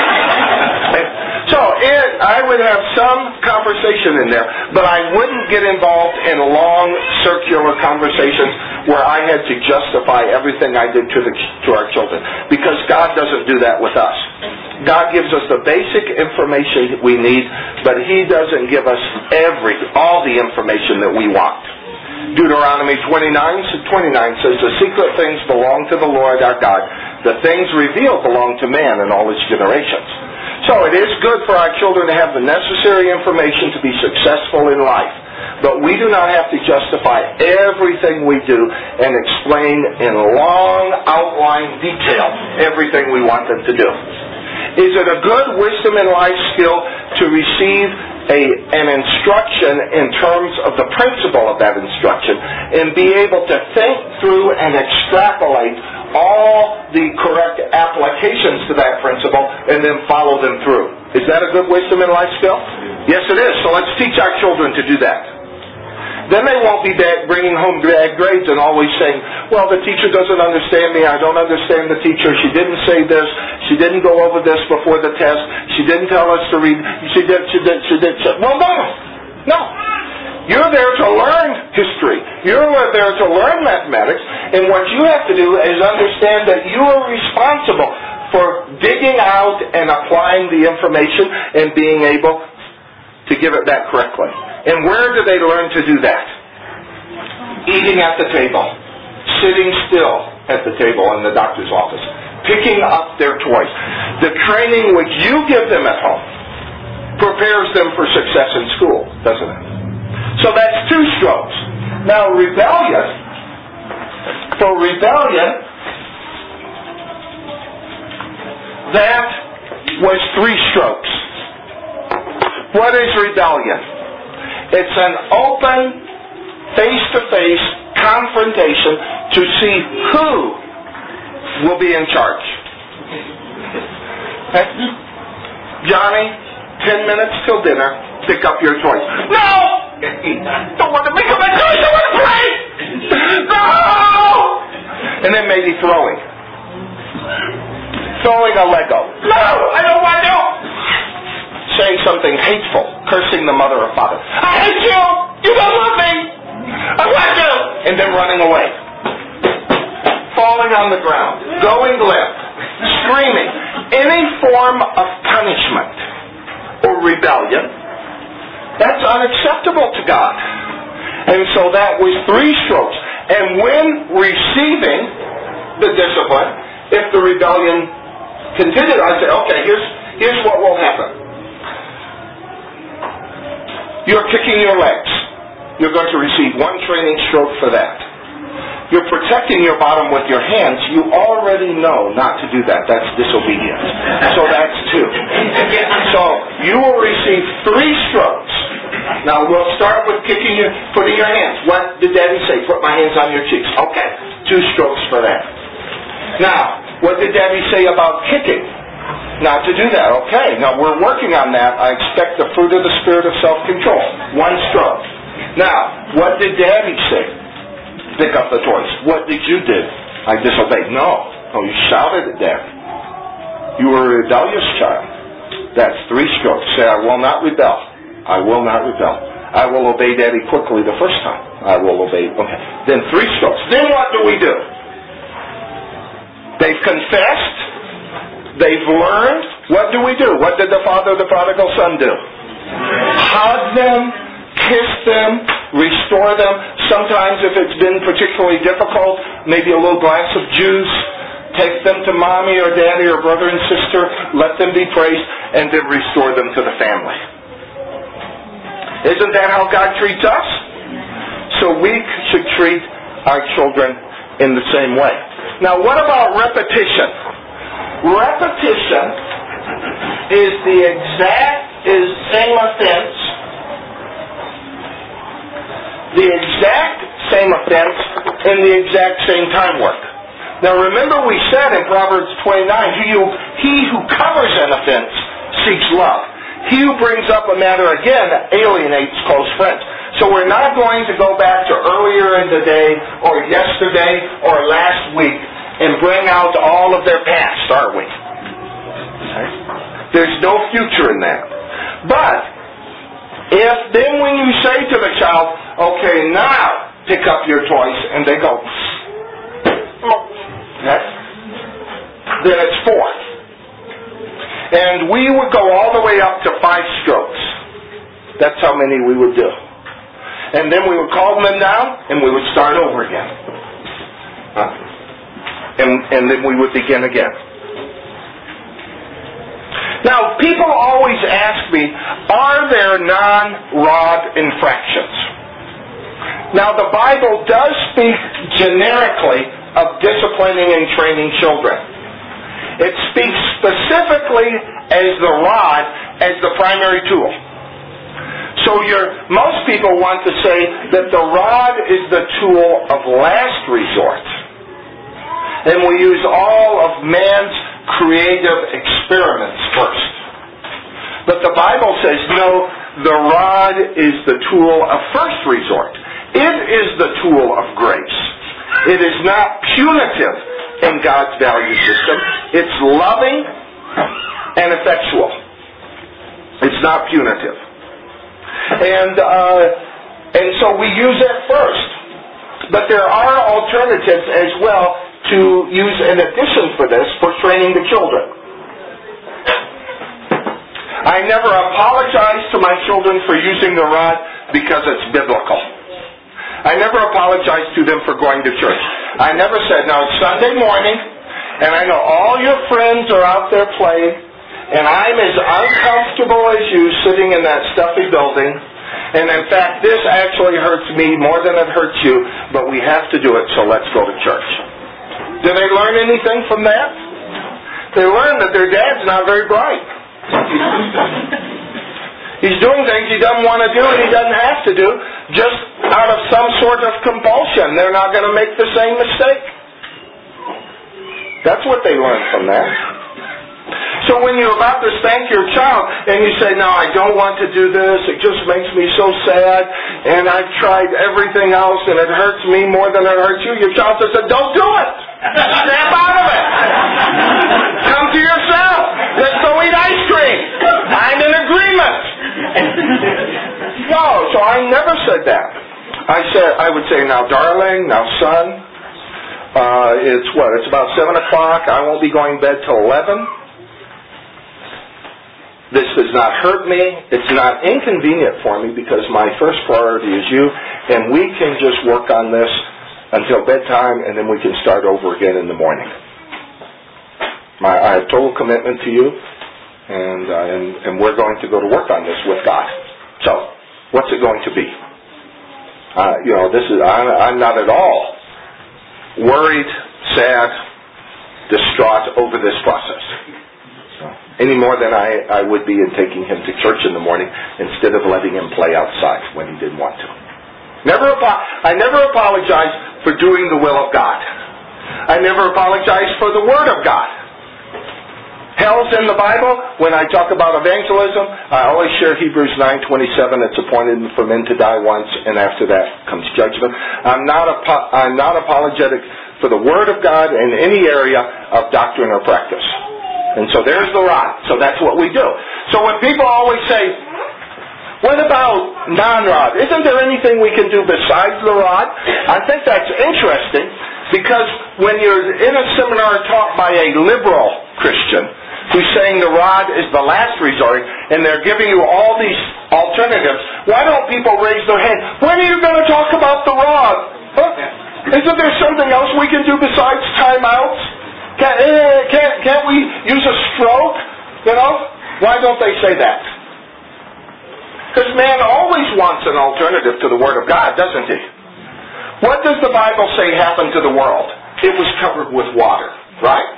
So it, I would have some conversation in there, but I wouldn't get involved in long circular conversations where I had to justify everything I did to, the, to our children. Because God doesn't do that with us. God gives us the basic information we need, but He doesn't give us every, all the information that we want. Deuteronomy twenty-nine twenty-nine says, the secret things belong to the Lord our God. The things revealed belong to man in all his generations. So it is good for our children to have the necessary information to be successful in life. But we do not have to justify everything we do and explain in long outline detail everything we want them to do. Is it a good wisdom in life skill to receive a, an instruction in terms of the principle of that instruction and be able to think through and extrapolate all the correct applications to that principle and then follow them through? Is that a good wisdom in life skill? Yes, it is. So let's teach our children to do that. Then they won't be bad, bringing home bad grades and always saying, well, the teacher doesn't understand me. I don't understand the teacher. She didn't say this. She didn't go over this before the test. She didn't tell us to read. She did, she did, she did. She... Well, no. No. You're there to learn history. You're there to learn mathematics. And what you have to do is understand that you are responsible for digging out and applying the information and being able to give it back correctly. And where do they learn to do that? Eating at the table. Sitting still at the table in the doctor's office. Picking up their toys. The training which you give them at home prepares them for success in school, doesn't it? So that's two strokes. Now rebellion, for rebellion, that was three strokes. What is rebellion? It's an open, face-to-face confrontation to see who will be in charge. Okay? Johnny, ten minutes till dinner, pick up your toys. No! Don't want to pick up my toys, I want to play! No! And then maybe throwing. Throwing a Lego. No! I don't want to! Saying something hateful, cursing the mother or father. I hate you! You don't love me! I want you! And then running away. Falling on the ground. Going limp. Screaming. Any form of punishment or rebellion, that's unacceptable to God. And so that was three strokes. And when receiving the discipline, if the rebellion continued, I say, okay, here's, here's what will happen. You're kicking your legs. You're going to receive one training stroke for that. You're protecting your bottom with your hands. You already know not to do that. That's disobedience. So that's two. So you will receive three strokes. Now we'll start with kicking your, putting your hands. What did Daddy say? Put my hands on your cheeks. Okay. Two strokes for that. Now, what did Daddy say about kicking? not to do that. Okay, now we're working on that. I expect the fruit of the Spirit of self-control. One stroke. Now, what did Daddy say? Pick up the toys. What did you do? I disobeyed. No. Oh, you shouted at Daddy. You were a rebellious child. That's three strokes. Say, I will not rebel. I will not rebel. I will obey Daddy quickly the first time. I will obey. Okay. Then three strokes. Then what do we do? They've confessed. They've learned. What do we do? What did the father of the prodigal son do? Hug them, kiss them, restore them. Sometimes if it's been particularly difficult, maybe a little glass of juice. Take them to mommy or daddy or brother and sister. Let them be praised, and then restore them to the family. Isn't that how God treats us? So we should treat our children in the same way. Now, what about repetition? Repetition is the exact is same offense, the exact same offense, and the exact same time work. Now, remember we said in Proverbs twenty-nine, he who, he who covers an offense seeks love. He who brings up a matter again alienates close friends. So we're not going to go back to earlier in the day or yesterday or last week and bring out all of their past, are we? Okay. There's no future in that. But if then when you say to the child, okay, now pick up your toys, and they go, okay, then it's four. And we would go all the way up to five strokes. That's how many we would do. And then we would calm them down, and we would start over again. Huh? And, and then we would begin again. Now, people always ask me, are there non-rod infractions? Now, the Bible does speak generically of disciplining and training children. It speaks specifically as the rod as the primary tool. So you're, most people want to say that the rod is the tool of last resort. And we use all of man's creative experiments first. But the Bible says, no, the rod is the tool of first resort. It is the tool of grace. It is not punitive in God's value system. It's loving and effectual. It's not punitive. And uh, and so we use it first. But there are alternatives as well to use in addition for this for training the children. I never apologize to my children for using the rod because it's biblical. I never apologized to them for going to church. I never said, now it's Sunday morning, and I know all your friends are out there playing, and I'm as uncomfortable as you sitting in that stuffy building, and in fact, this actually hurts me more than it hurts you, but we have to do it, so let's go to church. Did they learn anything from that? They learned that their dad's not very bright. He's doing things he doesn't want to do and he doesn't have to do just out of some sort of compulsion. They're not going to make the same mistake. That's what they learned from that. So when you're about to spank your child and you say, no, I don't want to do this, it just makes me so sad, and I've tried everything else and it hurts me more than it hurts you, your child says, don't do it! Snap out of it! Come to yourself! Let's go eat ice cream! I'm in agreement! No, so I never said that. I said, I would say, now darling, now son, uh, it's what, it's about seven o'clock, I won't be going to bed till eleven. This does not hurt me. It's not inconvenient for me because my first priority is you, and we can just work on this until bedtime, and then we can start over again in the morning. My, I have total commitment to you, and, uh, and and we're going to go to work on this with God. So, what's it going to be? Uh, you know, this is I'm, I'm not at all worried, sad, distraught over this process. Any more than I, I would be in taking him to church in the morning instead of letting him play outside when he didn't want to. Never, I never apologize for doing the will of God. I never apologize for the Word of God. Hell's in the Bible. When I talk about evangelism, I always share Hebrews nine twenty-seven. It's appointed for men to die once, and after that comes judgment. I'm not apo- I'm not apologetic for the Word of God in any area of doctrine or practice. And so there's the rod. So that's what we do. So when people always say, what about non-rod? Isn't there anything we can do besides the rod? I think that's interesting, because when you're in a seminar taught by a liberal Christian who's saying the rod is the last resort, and they're giving you all these alternatives, why don't people raise their hand? When are you going to talk about the rod? Huh? Isn't there something else we can do besides timeouts? Can't, eh, can't, can't we use a stroke? You know? Why don't they say that? Because man always wants an alternative to the Word of God, doesn't he? What does the Bible say happened to the world? It was covered with water, right?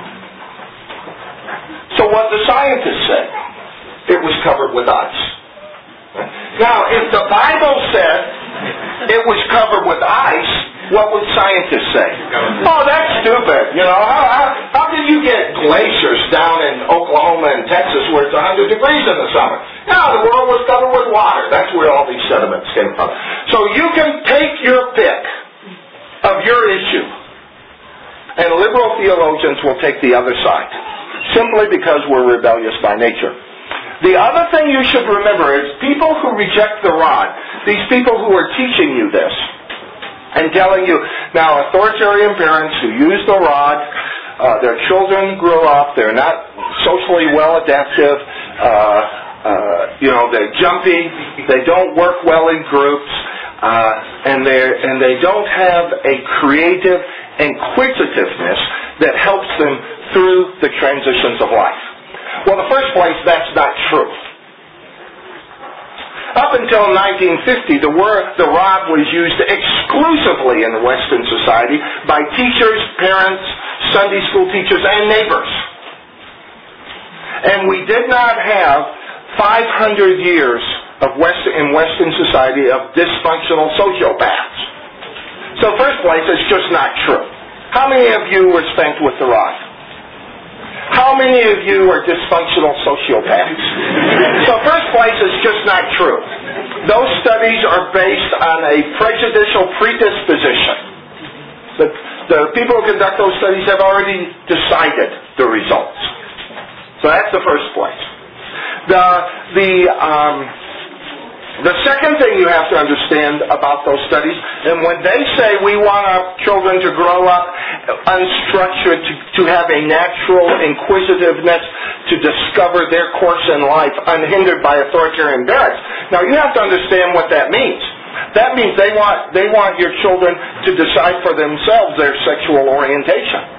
So what the scientists say? It was covered with ice. Now, if the Bible said it was covered with ice, what would scientists say? Oh, that's stupid. You know, how, how, how can you get glaciers down in Oklahoma and Texas where it's one hundred degrees in the summer? No, the world was covered with water. That's where all these sediments came from. So you can take your pick of your issue, and liberal theologians will take the other side, simply because we're rebellious by nature. The other thing you should remember is people who reject the rod, these people who are teaching you this, and telling you, now authoritarian parents who use the rod, uh, their children grow up, they're not socially well adaptive, uh, uh, you know, they're jumpy, they don't work well in groups, uh, and they and they don't have a creative inquisitiveness that helps them through the transitions of life. Well, in the first place, that's not true. Up until nineteen fifty, the word, the rod was used exclusively in Western society by teachers, parents, Sunday school teachers, and neighbors. And we did not have five hundred years of West, in Western society of dysfunctional sociopaths. So first place, it's just not true. How many of you were spanked with the rod? How many of you are dysfunctional sociopaths? So first place, it's just not true. Those studies are based on a prejudicial predisposition. The, the people who conduct those studies have already decided the results. So that's the first place. The, the, um, the second thing you have to understand about those studies, and when they say we want our children to grow up unstructured, to, to have a natural inquisitiveness, to discover their course in life unhindered by authoritarian parents. Now you have to understand what that means. That means they want they want your children to decide for themselves their sexual orientation.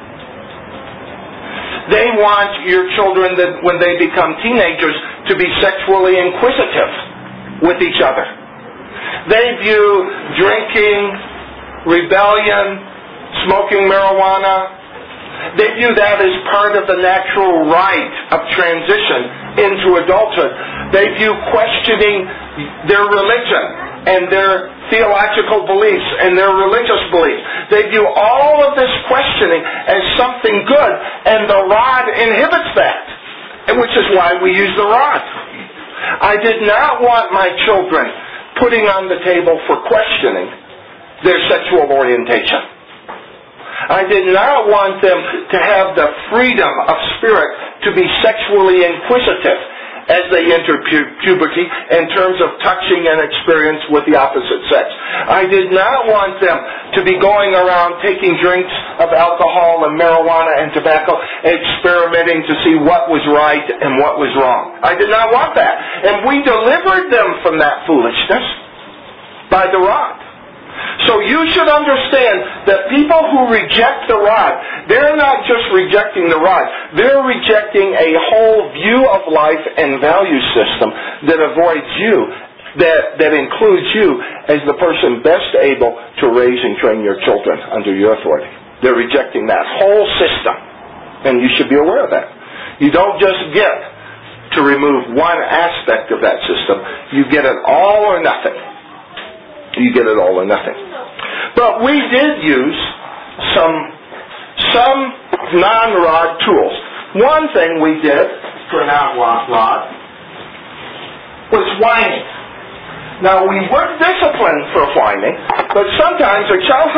They want your children that when they become teenagers to be sexually inquisitive with each other. They view drinking, rebellion, smoking marijuana, they view that as part of the natural rite of transition into adulthood. They view questioning their religion and their theological beliefs and their religious beliefs. They view all of this questioning as something good, and the rod inhibits that, and which is why we use the rod. I did not want my children putting on the table for questioning their sexual orientation. I did not want them to have the freedom of spirit to be sexually inquisitive as they enter pu- puberty in terms of touching and experience with the opposite sex. I did not want them to be going around taking drinks of alcohol and marijuana and tobacco, experimenting to see what was right and what was wrong. I did not want that. And we delivered them from that foolishness by the rod. So you should understand that people who reject the rod, they're not just rejecting the rod, they're rejecting a whole view of life and value system that avoids you, that, that includes you as the person best able to raise and train your children under your authority. They're rejecting that whole system, and you should be aware of that. You don't just get to remove one aspect of that system, you get it all or nothing. You get it all or nothing. But we did use some some non-rod tools. One thing we did for an outlawed rod was whining. Now, we weren't disciplined for whining, but sometimes a child,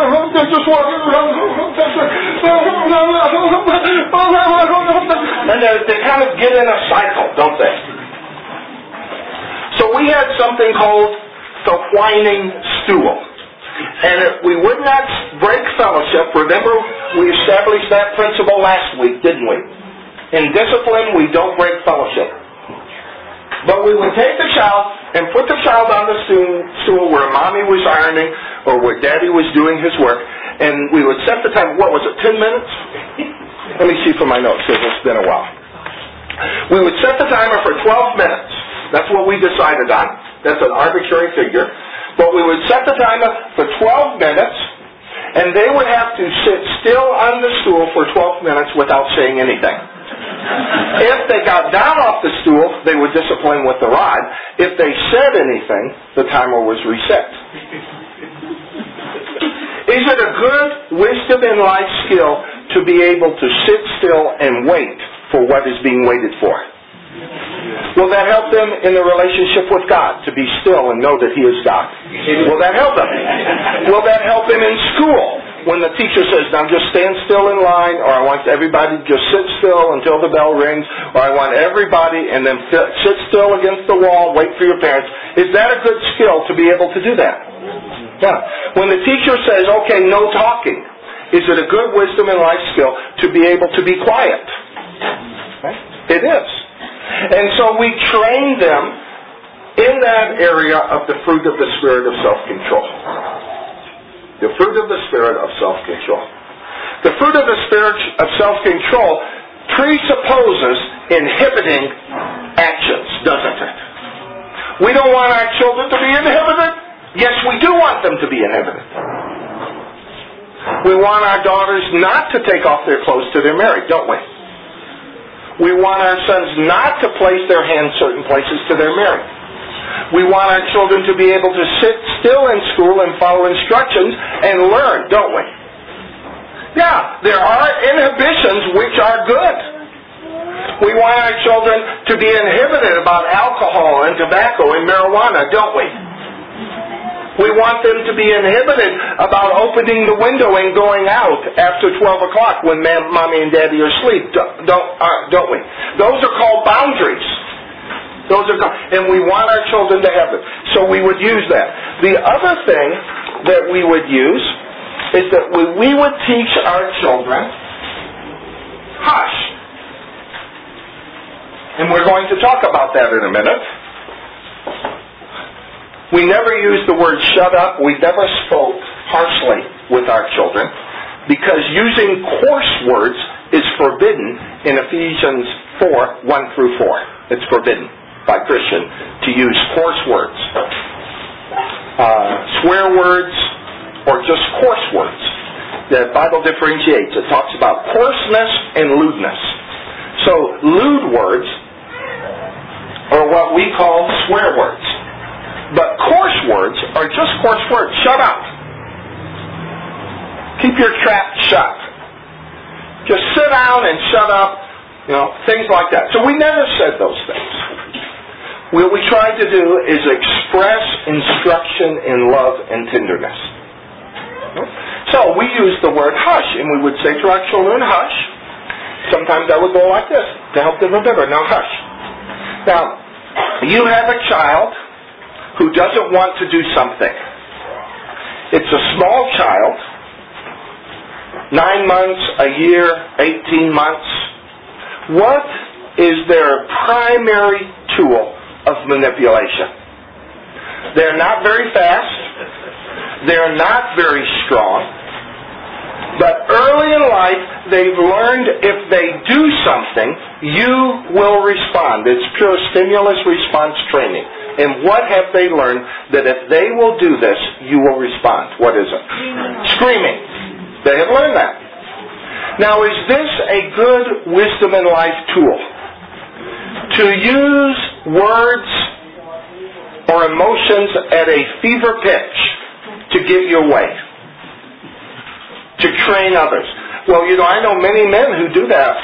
and they, they kind of get in a cycle, don't they? So we had something called the whining stool. And if we would not break fellowship, remember we established that principle last week, didn't we? In discipline, we don't break fellowship. But we would take the child and put the child on the stool where mommy was ironing or where daddy was doing his work, and we would set the time. What was it, ten minutes? Let me see from my notes, because it's been a while. We would set the timer for twelve minutes. That's what we decided on. That's an arbitrary figure. But we would set the timer for twelve minutes, and they would have to sit still on the stool for twelve minutes without saying anything. If they got down off the stool, they would discipline with the rod. If they said anything, the timer was reset. Is it a good wisdom in life skill to be able to sit still and wait for what is being waited for? Will that help them in their relationship with God, to be still and know that He is God? Will that help them? Will that help them in school? When the teacher says, now just stand still in line, or I want everybody to just sit still until the bell rings, or I want everybody and then sit still against the wall, wait for your parents. Is that a good skill to be able to do that? Yeah. When the teacher says, okay, no talking, is it a good wisdom and life skill to be able to be quiet? Right? It is. And so we train them in that area of the fruit of the Spirit of self-control. The fruit of the Spirit of self-control. The fruit of the Spirit of self-control presupposes inhibiting actions, doesn't it? We don't want our children to be inhibited. Yes, we do want them to be inhibited. We want our daughters not to take off their clothes till they're married, don't we? We want our sons not to place their hands certain places till they're married. We want our children to be able to sit still in school and follow instructions and learn, don't we? Yeah, there are inhibitions which are good. We want our children to be inhibited about alcohol and tobacco and marijuana, don't we? We want them to be inhibited about opening the window and going out after twelve o'clock when man, mommy and daddy are asleep, don't, uh, don't we? Those are called boundaries. Those are, and we want our children to have them. So we would use that. The other thing that we would use is that we, we would teach our children, hush. And we're going to talk about that in a minute. We never used the word shut up. We never spoke harshly with our children because using coarse words is forbidden in Ephesians four, one through four. It's forbidden by Christian to use coarse words, uh, swear words, or just coarse words. The Bible differentiates. It talks about coarseness and lewdness. So lewd words are what we call swear words. But coarse words are just coarse words. Shut up. Keep your trap shut. Just sit down and shut up. You know, things like that. So we never said those things. What we tried to do is express instruction in love and tenderness. So we used the word hush, and we would say to our children, hush. Sometimes I would go like this to help them remember. Now hush. Now, you have a child who doesn't want to do something. It's a small child, nine months, a year, eighteen months. What is their primary tool of manipulation? They're not very fast. They're not very strong. But early in life, they've learned if they do something, you will respond. It's pure stimulus response training. And what have they learned? That if they will do this, you will respond. What is it? Screaming. They have learned that. Now, is this a good wisdom in life tool? To use words or emotions at a fever pitch to get your way. To train others. Well, you know, I know many men who do that.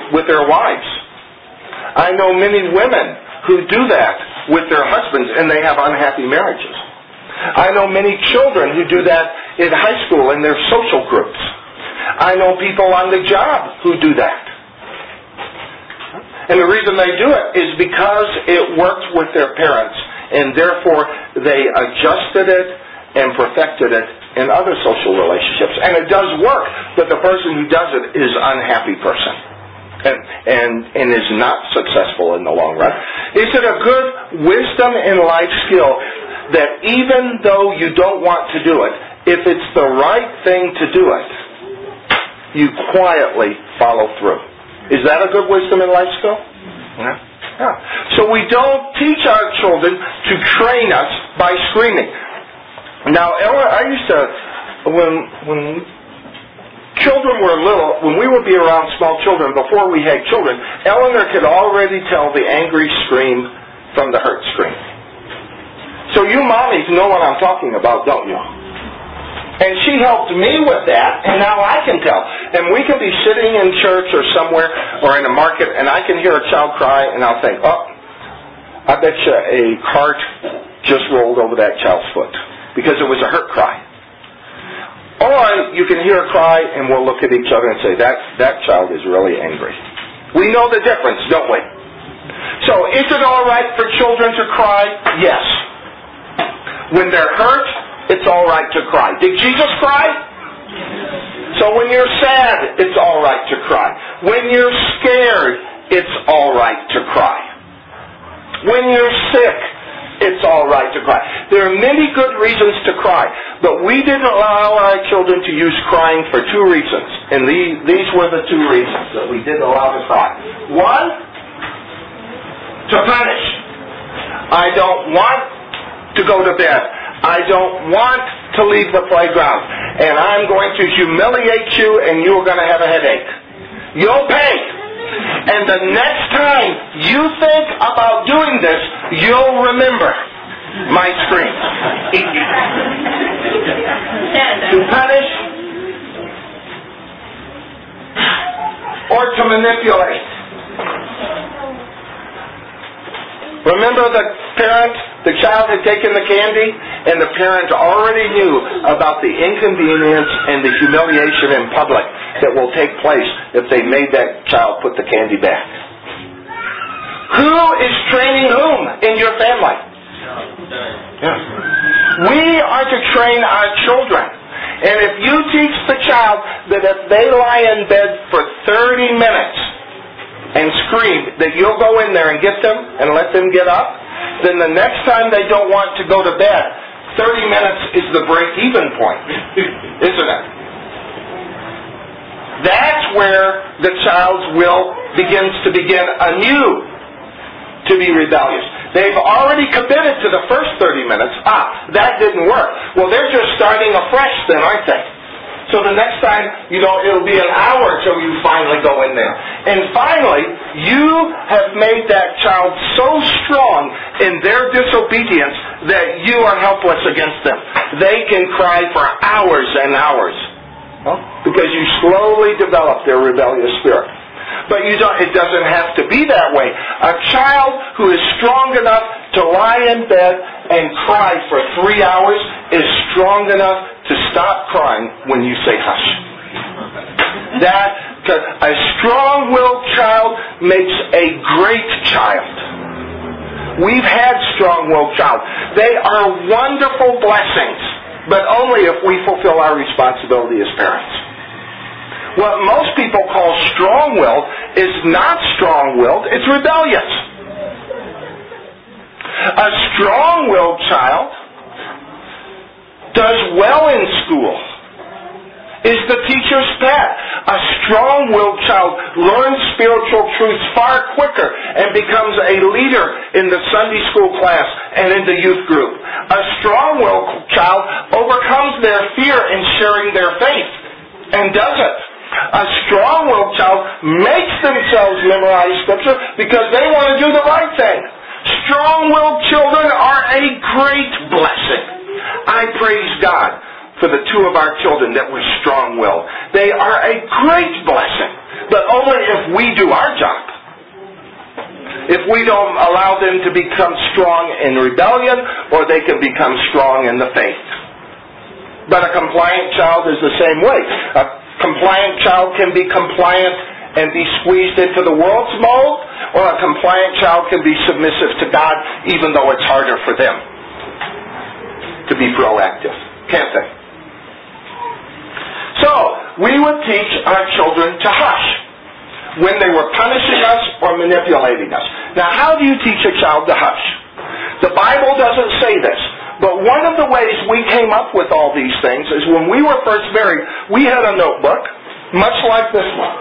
with their wives. I know many women who do that with their husbands, and they have unhappy marriages. I know many children who do that in high school in their social groups. I know people on the job who do that. And the reason they do it is because it worked with their parents, and therefore they adjusted it and perfected it in other social relationships. And it does work, but the person who does it is an unhappy person and, and, and is not successful in the long run. Is it a good wisdom and life skill that even though you don't want to do it, if it's the right thing to do it, you quietly follow through? Is that a good wisdom and life skill? Yeah. Yeah. So we don't teach our children to train us by screaming. Now, Ellen, I used to, when when children were little, when we would be around small children, before we had children, Eleanor could already tell the angry scream from the hurt scream. So you mommies know what I'm talking about, don't you? And she helped me with that, and now I can tell. And we can be sitting in church or somewhere or in a market, and I can hear a child cry, and I'll think, oh, I bet you a cart just rolled over that child's foot, because it was a hurt cry. Or you can hear a cry, and we'll look at each other and say, that, that child is really angry. We know the difference, don't we? So is it all right for children to cry? Yes. When they're hurt, it's all right to cry. Did Jesus cry? So when you're sad, it's all right to cry. When you're scared, it's all right to cry. When you're sick, it's all right to cry. There are many good reasons to cry, but we didn't allow our children to use crying for two reasons. And these, these were the two reasons that we didn't allow to cry. One, to punish. I don't want to go to bed. I don't want to leave the playground. And I'm going to humiliate you, and you're going to have a headache. You'll pay. And the next time you think about doing this, you'll remember my scream. To punish or to manipulate. Remember the parent, the child had taken the candy, and the parent already knew about the inconvenience and the humiliation in public that will take place if they made that child put the candy back. Who is training whom in your family? Yeah. We are to train our children. And if you teach the child that if they lie in bed for thirty minutes and scream, that you'll go in there and get them and let them get up, then the next time they don't want to go to bed, thirty minutes is the break-even point, isn't it? That's where the child's will begins to begin anew to be rebellious. They've already committed to the first thirty minutes. Ah, that didn't work. Well, they're just starting afresh then, aren't they? So the next time, you know, it'll be an hour till you finally go in there. And finally, you have made that child so strong in their disobedience that you are helpless against them. They can cry for hours and hours. Well, because you slowly develop their rebellious spirit. But you don't, it doesn't have to be that way. A child who is strong enough to lie in bed and cry for three hours is strong enough to stop crying when you say hush. That, a strong-willed child makes a great child. We've had strong-willed child. They are wonderful blessings, but only if we fulfill our responsibility as parents. What most people call strong-willed is not strong-willed, it's rebellious. A strong-willed child does well in school, is the teacher's pet. A strong-willed child learns spiritual truths far quicker and becomes a leader in the Sunday school class and in the youth group. A strong-willed child overcomes their fear in sharing their faith and does it. A strong-willed child makes themselves memorize Scripture because they want to do the right thing. Strong-willed children are a great blessing. I praise God for the two of our children that were strong-willed. They are a great blessing, but only if we do our job. If we don't allow them to become strong in rebellion, or they can become strong in the faith. But a compliant child is the same way. A compliant child can be compliant and be squeezed into the world's mold, or a compliant child can be submissive to God, even though it's harder for them to be proactive. Can't they? So, we would teach our children to hush when they were punishing us or manipulating us. Now, how do you teach a child to hush? The Bible doesn't say this, but one of the ways we came up with all these things is when we were first married, we had a notebook, much like this one.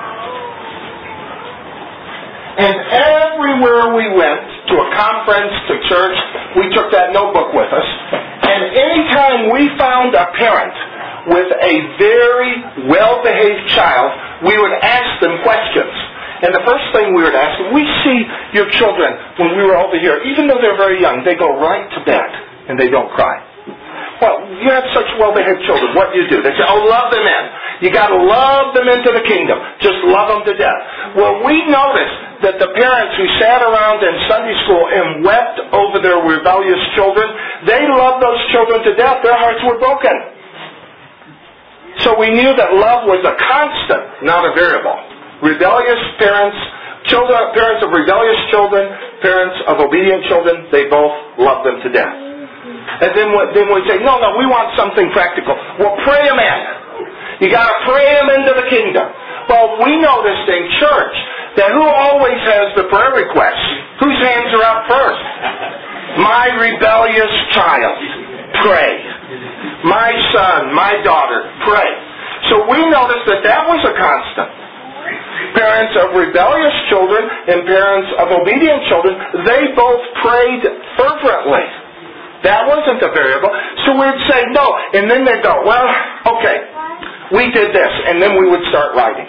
And everywhere we went, to a conference, to church, we took that notebook with us. And anytime we found a parent with a very well-behaved child, we would ask them questions. And the first thing we would ask them, we see your children when we were over here, even though they're very young, they go right to bed and they don't cry. Well, you have such well-behaved children. What do you do? They say, oh, love them in. You got to love them into the kingdom. Just love them to death. Well, we noticed that the parents who sat around in Sunday school and wept over their rebellious children, they loved those children to death. Their hearts were broken. So we knew that love was a constant, not a variable. Rebellious parents, children, parents of rebellious children, parents of obedient children, they both love them to death. And then, then we say, no, no, we want something practical. Well, pray them in. You got to pray them into the kingdom. Well, we noticed in church that who always has the prayer requests? Whose hands are up first? My rebellious child, pray. My son, my daughter, pray. So we noticed that that was a constant. Parents of rebellious children and parents of obedient children, they both prayed fervently. That wasn't a variable. So we'd say no. And then they'd go, well, okay, we did this. And then we would start writing.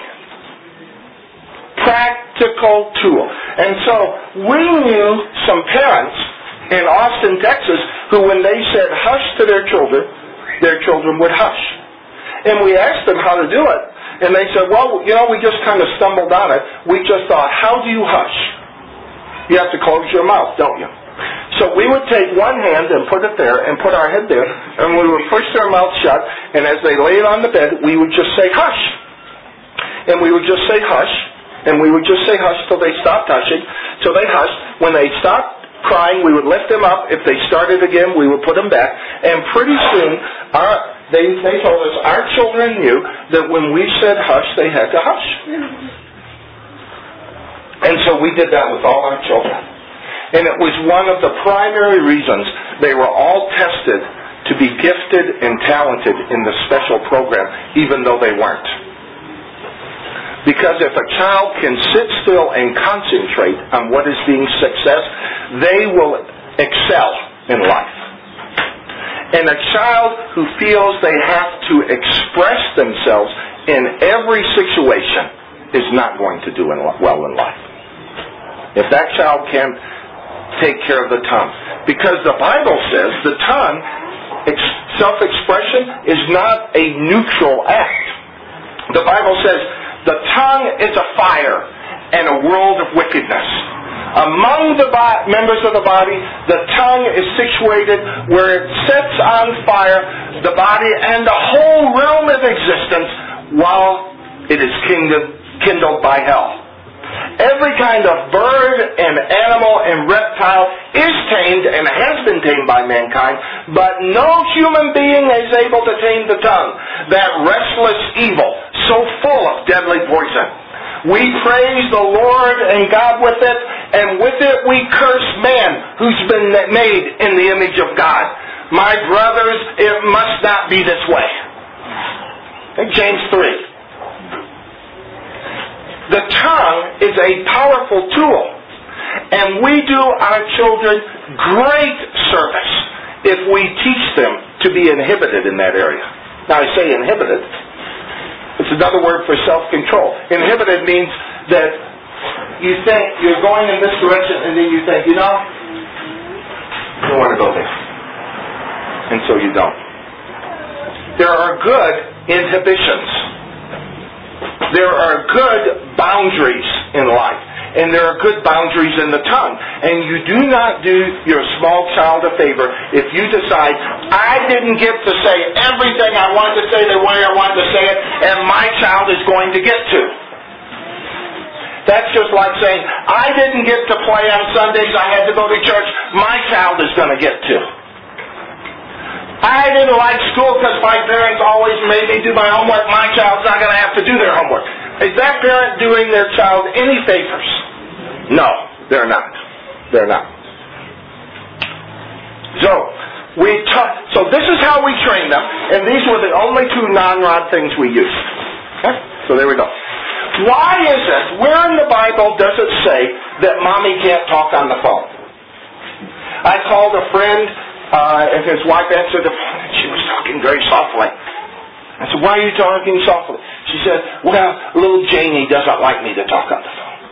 Practical tool. And so we knew some parents in Austin, Texas, who when they said hush to their children, their children would hush. And we asked them how to do it. And they said, well, you know, we just kind of stumbled on it. We just thought, how do you hush? You have to close your mouth, don't you? So we would take one hand and put it there and put our head there, and we would push their mouth shut, and as they laid on the bed, we would just say, hush. And we would just say, hush, and we would just say, hush till they stopped hushing, till they hushed. When they stopped crying, we would lift them up. If they started again, we would put them back. And pretty soon, our, they, they told us our children knew that when we said hush, they had to hush. And so we did that with all our children. And it was one of the primary reasons they were all tested to be gifted and talented in the special program, even though they weren't. Because if a child can sit still and concentrate on what is being success, they will excel in life. And a child who feels they have to express themselves in every situation is not going to do well in life. If that child can't take care of the tongue. Because the Bible says the tongue, self-expression, is not a neutral act. The Bible says the tongue is a fire and a world of wickedness. Among the bo- members of the body, the tongue is situated where it sets on fire the body and the whole realm of existence while it is kindled, kindled by hell. Every kind of bird and animal and reptile is tamed and has been tamed by mankind, but no human being is able to tame the tongue, that restless evil, so full of deadly poison. We praise the Lord and God with it, and with it we curse man who's been made in the image of God. My brothers, it must not be this way. James three. The tongue is a powerful tool, and we do our children great service if we teach them to be inhibited in that area. Now I say inhibited. It's another word for self-control. Inhibited means that you think you're going in this direction, and then you think, you know, I don't want to go there. And so you don't. There are good inhibitions. There are good boundaries in life. And there are good boundaries in the tongue. And you do not do your small child a favor if you decide, I didn't get to say everything I wanted to say the way I wanted to say it, and my child is going to get to. That's just like saying, I didn't get to play on Sundays, I had to go to church, my child is going to get to. I didn't like school because my parents always made me do my homework, my child's not going to have to do their homework. Is that parent doing their child any favors? No, they're not. They're not. So, we ta- so this is how we train them, and these were the only two non-rod things we used. Okay? So there we go. Why is it, where in the Bible does it say that mommy can't talk on the phone? I called a friend, uh, and his wife answered the phone, and she was talking very softly. I said, why are you talking softly? She said, well, little Janie doesn't like me to talk on the phone.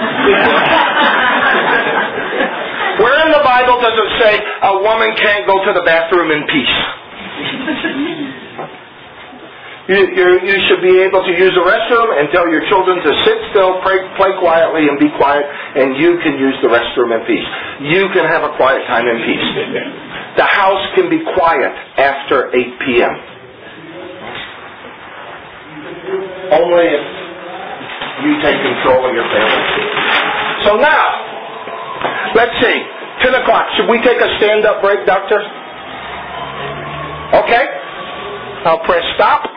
Where in the Bible does it say a woman can't go to the bathroom in peace? You, you, you should be able to use the restroom and tell your children to sit still, pray, play quietly, and be quiet, and you can use the restroom in peace. You can have a quiet time in peace. The house can be quiet after eight p.m. Only if you take control of your family. So now, let's see. ten o'clock. Should we take a stand-up break, Doctor? Okay. I'll press stop.